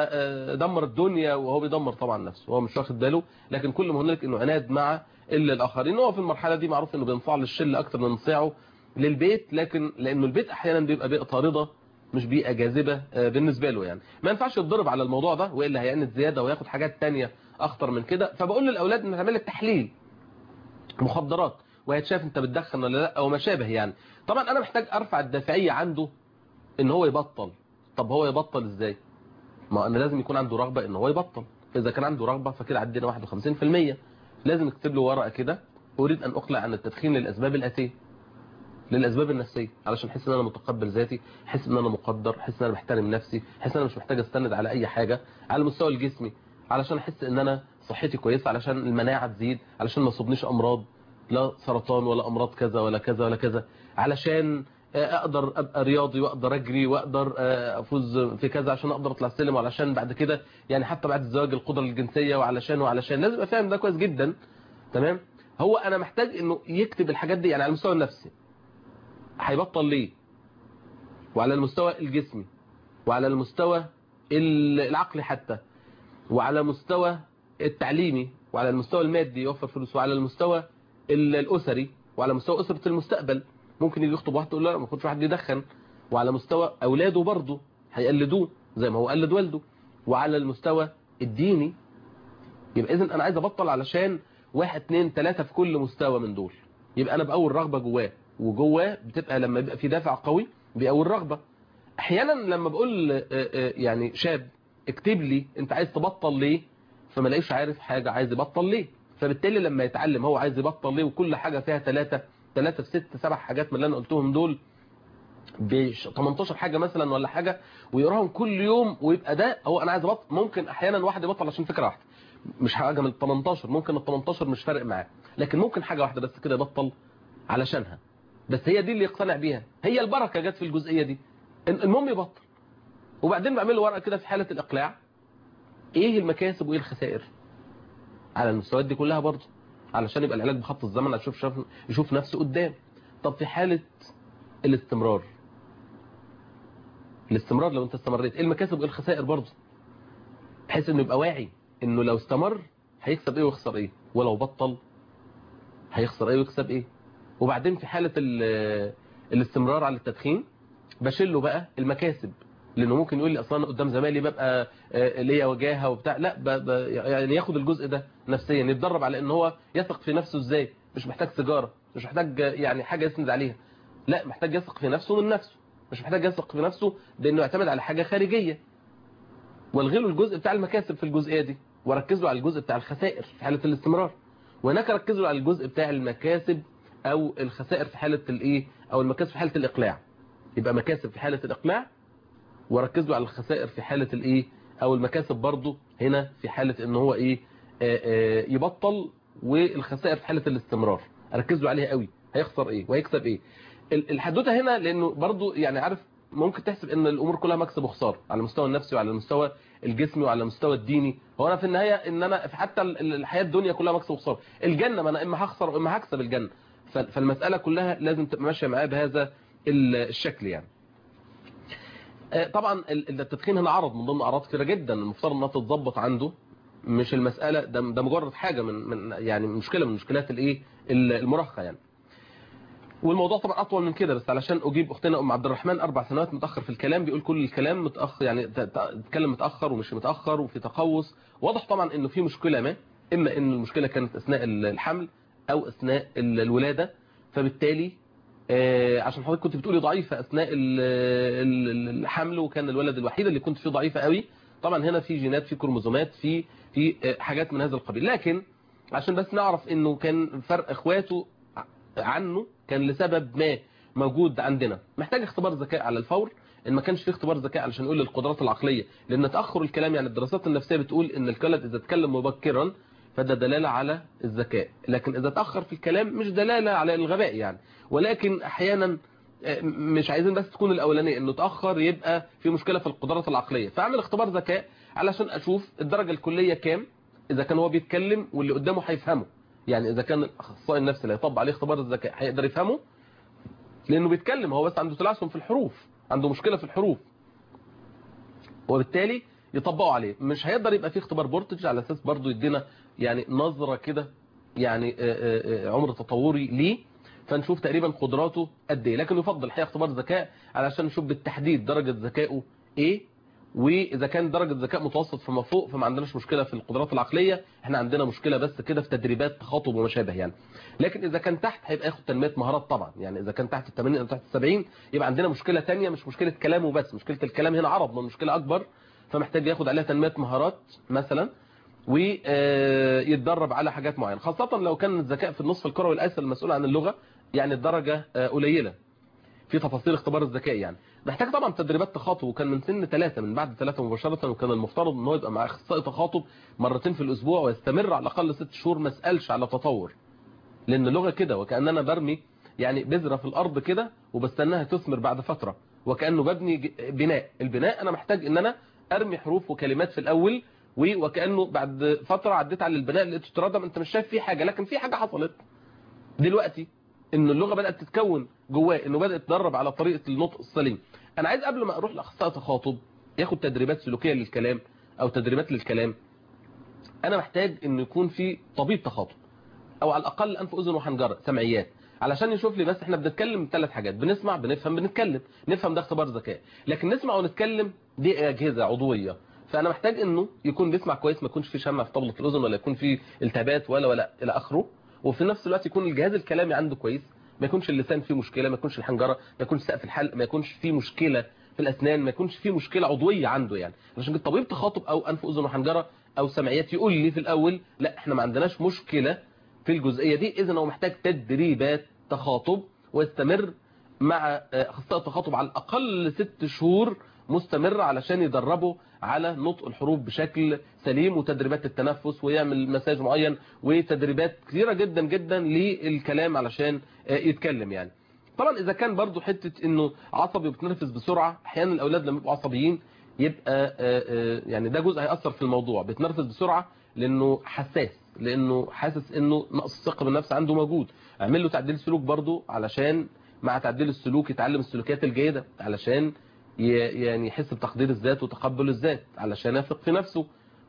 دمر الدنيا وهو بيدمر طبعا نفسه، هو مش واخد باله. لكن كل ما هنالك انه عناد مع الاخرين. هو في المرحله دي معروف انه بينفع للشله اكتر من انصاعه للبيت، لكن لانه البيت احيانا بيبقى بيئه طارده مش بيئه جاذبه بالنسبه له، يعني ما ينفعش يتضرب على الموضوع ده، والا هيعند زياده وياخد حاجات تانية اخطر من كده. فبقول للاولاد ان تعمل لك تحليل مخدرات وهيتشاف انت بتدخن ولا لا او ما شابه يعني. طبعا انا محتاج ارفع الدافعيه عنده ان هو يبطل. طب هو يبطل ازاي؟ ما انا لازم يكون عنده رغبه ان هو يبطل. فاذا كان عنده رغبه فكده عدينا 51%. لازم نكتب له ورقه كده: اريد ان اقلع عن التدخين للاسباب الاتيه، للاسباب النفسيه، علشان احس ان انا متقبل ذاتي، احس ان انا مقدر، احس ان انا بحترم نفسي، احس ان انا مش محتاج استند على اي حاجه على المستوى الجسمي، علشان احس ان انا صحتي كويسه، علشان المناعه تزيد، علشان ما يصيبنيش امراض، لا سرطان ولا امراض كذا ولا كذا ولا كذا، علشان اقدر ابقى رياضي واقدر اجري واقدر افوز في كذا، عشان اقدر اطلع السلم، وعلشان بعد كده يعني حتى بعد الزواج القدره الجنسيه، وعلشان لازم ابقى فاهم ده كويس جدا. تمام. هو انا محتاج انه يكتب الحاجات دي يعني على المستوى النفسي هيبطل ليه، وعلى المستوى الجسمي، وعلى المستوى العقلي حتى، وعلى المستوى التعليمي، وعلى المستوى المادي يوفر فلوس، وعلى المستوى الاسري، وعلى مستوى اسره المستقبل. ممكن يجي يخطب واحد تقول له لا ما تاخدش واحد يدخن، وعلى مستوى اولاده برضه هيقلدوه زي ما هو قلد والده، وعلى المستوى الديني. يبقى اذا انا عايز ابطل علشان 1 2 3 في كل مستوى من دول. يبقى انا بقول رغبه جواه، وجواه بتبقى لما يبقى في دافع قوي بيقوي الرغبه. احيانا لما بقول يعني شاب اكتب لي انت عايز تبطل ليه، فما لاقيش عارف حاجه عايز يبطل ليه، فبالتالي لما يتعلم هو عايز يبطل ليه، وكل حاجه فيها 3 في 6 7 حاجات من اللي انا قلتهم دول، ب 18 حاجه مثلا ولا حاجه، ويقراهم كل يوم، ويبقى ده هو انا عايز ابطل. ممكن احيانا واحد يبطل عشان فكره واحده، مش حاجه من ال 18، ممكن ال 18 مش فارق معاه، لكن ممكن حاجه واحده بس كده يبطل علشانها، بس هي دي اللي يقتنع بيها، هي البركه جت في الجزئيه دي. المهم يبطل. وبعدين بعمل له ورقه كده في حاله الاقلاع، ايه المكاسب وايه الخسائر على المستويات دي كلها برضه، علشان يبقى العلاج بخط الزمن، يشوف نفسه قدام. طب في حاله الاستمرار لو انت استمريت، ايه المكاسب وايه الخسائر برضه، بحيث انه يبقى واعي انه لو استمر هيكسب ايه ويخسر ايه، ولو بطل هيخسر ايه ويكسب ايه. وبعدين في حالة الاستمرار على التدخين بشيل بقى المكاسب، لانه ممكن يقول لي اصلا قدام زمايلي ببقى ليا وجاهه وبتاع، لا يعني ياخد الجزء ده نفسيا، يتدرب على ان هو يثق في نفسه ازاي، مش محتاج سيجاره، مش محتاج يعني حاجه يسند عليها، لا محتاج يثق في نفسه من نفسه، مش محتاج يثق في نفسه بانه يعتمد على حاجه خارجيه. والغي له الجزء بتاع المكاسب في الجزئيه دي، وركز له على الجزء بتاع الخسائر في حاله الاستمرار، وهناك ركز له على الجزء بتاع المكاسب او الخسائر في حاله الايه، او المكاسب في حاله الاقلاع. يبقى مكاسب في حاله الاقلاع، وركز له على الخسائر في حالة الايه، او المكاسب برضو هنا في حالة ان هو ايه يبطل، والخسائر في حالة الاستمرار اركز له عليها قوي، هيخسر ايه وهيكسب ايه. الحدوته هنا لانه برضو يعني عارف ممكن تحسب ان الامور كلها مكسب وخساره على المستوى النفسي وعلى المستوى الجسمي وعلى المستوى الديني. هو انا في النهايه ان انا في حتى الحياه الدنيا كلها مكسب وخساره، الجنه ما انا اما هخسر واما هكسب الجنه، فالمساله كلها لازم تبقى ماشيه معايا بهذا الشكل يعني. طبعا التدخين هنا عرض من ضمن اعراض كثيره جدا المفترض انها تتظبط عنده، مش المساله ده مجرد حاجه من يعني مشكله من مشكلات الايه المراهقه يعني. والموضوع طبعا اطول من كده، بس علشان اجيب اختنا ام عبد الرحمن 4 سنوات متاخر في الكلام، بيقول كل الكلام متاخر يعني تتكلم متاخر ومش متاخر وفي تقوس. واضح طبعا انه في مشكله ما، اما ان المشكله كانت اثناء الحمل او اثناء الولاده، فبالتالي عشان حضرتك كنت بتقولي ضعيفه اثناء الحمل وكان الولد الوحيد اللي كنت فيه ضعيفه قوي، طبعا هنا في جينات في كروموزومات في حاجات من هذا القبيل. لكن عشان بس نعرف انه كان فرق اخواته عنه كان لسبب ما موجود عندنا، محتاج اختبار ذكاء على الفور. ان ما كانش فيه اختبار ذكاء علشان نقول القدرات العقليه، لان تاخر الكلام يعني الدراسات النفسيه بتقول ان الولد اذا اتكلم مبكرا فده دلاله على الذكاء، لكن اذا تاخر في الكلام مش دلاله على الغباء يعني. ولكن احيانا مش عايزين بس تكون الاولانيه انه تاخر يبقى في مشكله في القدرات العقليه، فاعمل اختبار ذكاء علشان اشوف الدرجه الكليه كام، اذا كان هو بيتكلم واللي قدامه هيفهمه. يعني اذا كان الاخصائي النفسي اللي هيطبق عليه اختبار الذكاء هيقدر يفهمه لانه بيتكلم، هو بس عنده تلعثم في الحروف، عنده مشكله في الحروف، وبالتالي يطبقوا عليه. مش هيقدر يبقى فيه اختبار بورتج على اساس برضه يدينا يعني نظره كده يعني عمر تطوري ليه، فنشوف تقريبا قدراته قد ايه. لكن يفضل الحقيقه اختبار ذكاء علشان نشوف بالتحديد درجه ذكائه ايه، واذا كان درجه ذكاء متوسط فما فوق فما عندناش مشكله في القدرات العقليه، احنا عندنا مشكله بس كده في تدريبات تخاطب وما شابه يعني. لكن اذا كان تحت هيبقى ياخد تنميه مهارات طبعا، يعني اذا كان تحت ال 80 او تحت ال 70 يبقى عندنا مشكله ثانيه، مش مشكله كلامه بس، مشكله الكلام هنا عرض من مشكله اكبر، فمحتاج ياخد عليها تنميه مهارات مثلا ويتدرب على حاجات معينه، خاصه لو كان الذكاء في النصف الكروي الايسر المسؤول عن اللغه يعني الدرجه قليله في تفاصيل اختبار الذكاء يعني. محتاج طبعا تدريبات تخاطب، وكان من سن 3 من بعد 3 مباشره، وكان المفترض ان هو يبقى مع اخصائي تخاطب مرتين في الاسبوع ويستمر على الاقل 6 شهور، ما اسالش على تطور، لان اللغه كده وكاننا برمي يعني بذره في الارض كده وبستناها تثمر بعد فتره، وكانه ببني بناء. البناء انا محتاج ان انا ارمي حروف وكلمات في الاول، وكانه بعد فتره عديت على البناء لقيته تردم، انت مش شايف فيه حاجه، لكن في حاجه حصلت دلوقتي ان اللغه بدات تتكون جواه، انه بدا يتدرب على طريقه النطق السليم. انا عايز قبل ما اروح لاخصائي تخاطب ياخد تدريبات سلوكيه للكلام او تدريبات للكلام، انا محتاج انه يكون في طبيب تخاطب او على الاقل انف واذن وحنجره سمعيات، علشان يشوف لي بس احنا بنتكلم 3 حاجات، بنسمع بنفهم بنتكلم. نفهم ده اختبار ذكاء، لكن نسمع ونتكلم دي اجهزه عضويه، فانا محتاج انه يكون بيسمع كويس، ما يكونش في شمع في طبله الاذن ولا يكون في التهابات ولا الى اخره، وفي نفس الوقت يكون الجهاز الكلامي عنده كويس، ما يكونش اللسان فيه مشكله، ما يكونش الحنجره، ما يكونش سقف الحلق، ما يكونش فيه مشكله في الاسنان، ما يكونش فيه مشكله عضويه عنده يعني. عشان كده طبيب تخاطب او انف واذن وحنجره او سمعيات يقول لي في الاول لا احنا ما عندناش مشكله في الجزئيه دي، اذا هو محتاج تدريبات تخاطب ويستمر مع اخصائي التخاطب على الاقل 6 شهور مستمره علشان يدربه على نطق الحروف بشكل سليم، وتدريبات التنفس، ويعمل مساج معين، وتدريبات كثيره جدا جدا للكلام علشان يتكلم يعني. طبعا اذا كان برضو حته انه عصبي وبتنرفز بسرعه، احيانا الاولاد لما يبقوا عصبيين يبقى يعني ده جزء هيأثر في الموضوع، بيتنرفز بسرعه لانه حساس، لانه حاسس انه نقص الثقه بالنفس عنده موجود. اعمل له تعديل سلوك برضو علشان مع تعديل السلوك يتعلم السلوكيات الجيده، علشان يعني يحس بتقدير الذات وتقبل الذات، علشان يثق في نفسه،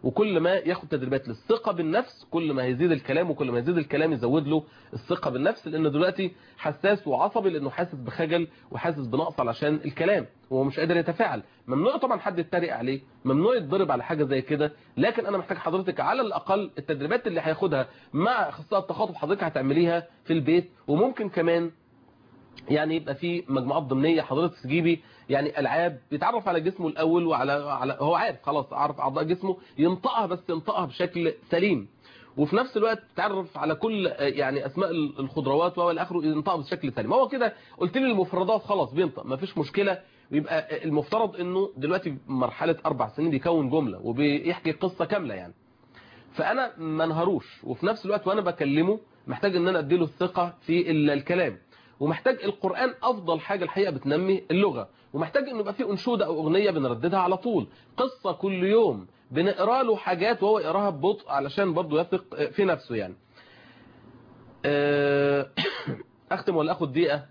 وكل ما ياخد تدريبات للثقة بالنفس كل ما هيزيد الكلام، وكل ما يزيد الكلام يزود له الثقة بالنفس، لأنه دلوقتي حساس وعصبي لأنه حاسس بخجل وحاسس بنقص علشان الكلام وهو مش قادر يتفاعل. ممنوع طبعا حد يتريق عليه، ممنوع يتضرب على حاجة زي كده، لكن أنا محتاج حضرتك على الأقل التدريبات اللي هياخدها مع أخصائي التخاطب حضرتك هتعمليها في البيت، وممكن كمان يعني يبقى في مجموعات ضمنيه حضرتك تجيبي يعني العاب بيتعرف على جسمه الاول وعلى هو عارف خلاص عارف اعضاء جسمه، ينطقها بس ينطقها بشكل سليم، وفي نفس الوقت تعرف على كل يعني اسماء الخضروات والى اخره ينطقها بشكل سليم. هو كده قلت لي المفردات خلاص بينطق ما فيش مشكله. ويبقى المفترض انه دلوقتي مرحله 4 سنين بيكون جمله وبيحكي قصه كامله يعني، فانا ما انهروش، وفي نفس الوقت وانا بكلمه محتاج ان انا اديله الثقه في الكلام، ومحتاج القرآن أفضل حاجة الحقيقة بتنمي اللغة، ومحتاج إنه يبقى فيه أنشودة أو أغنية بنرددها على طول، قصة كل يوم بنقرأ له حاجات وهو يقراها ببطء علشان برضه يثق في نفسه يعني. أختم ولا أخد دقيقة؟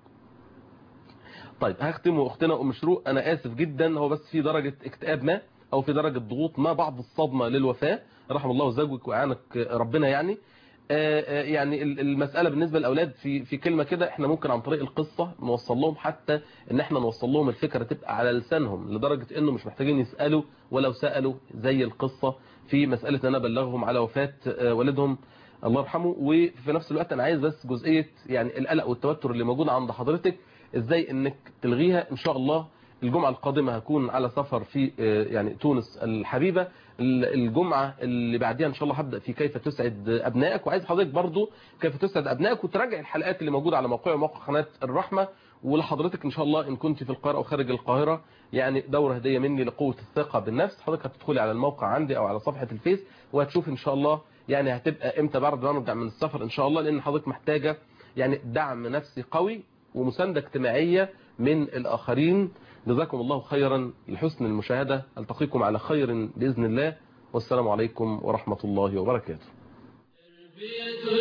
طيب هختم. وأختنا أم شروق أنا آسف جدا، هو بس في درجة اكتئاب ما أو في درجة ضغوط ما بعد الصدمة للوفاة، رحم الله زوجك وإعانك ربنا يعني. يعني المسألة بالنسبة للأولاد في كلمة كده، احنا ممكن عن طريق القصة نوصل لهم، حتى ان احنا نوصل لهم الفكرة تبقى على لسانهم لدرجة انه مش محتاجين يسألوا، ولو سألوا زي القصة في مسألة ان انا بلغهم على وفاة والدهم الله يرحمه. وفي نفس الوقت انا عايز بس جزئية يعني القلق والتوتر اللي موجود عند حضرتك ازاي انك تلغيها. ان شاء الله الجمعة القادمة هكون على سفر في يعني تونس الحبيبة، الجمعة اللي بعديها ان شاء الله هبدأ في كيف تسعد ابنائك، وعايز حضرتك برضو كيف تسعد ابنائك وتراجع الحلقات اللي موجودة على موقع قناة الرحمة. ولحضرتك ان شاء الله ان كنت في القاهرة او خارج القاهرة يعني دورة هدية مني لقوة الثقة بالنفس، حضرتك هتدخلي على الموقع عندي او على صفحة الفيس وهتشوف ان شاء الله يعني هتبقى امتى بعد ما نرجع من السفر ان شاء الله، لان حضرتك محتاجة يعني دعم نفسي قوي ومساندة اجتماعية من الآخرين. جزاكم الله خيرا لحسن المشاهدة، ألتقيكم على خير بإذن الله، والسلام عليكم ورحمة الله وبركاته. تربية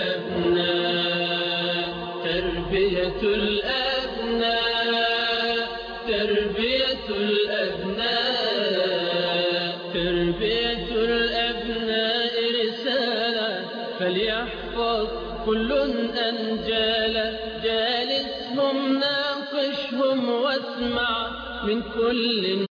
الأبناء تربية الأبناء تربية الأبناء تربية الأبناء رسالة فليحفظ كل أنجالا، جالسهم ناقشهم واسمع من كل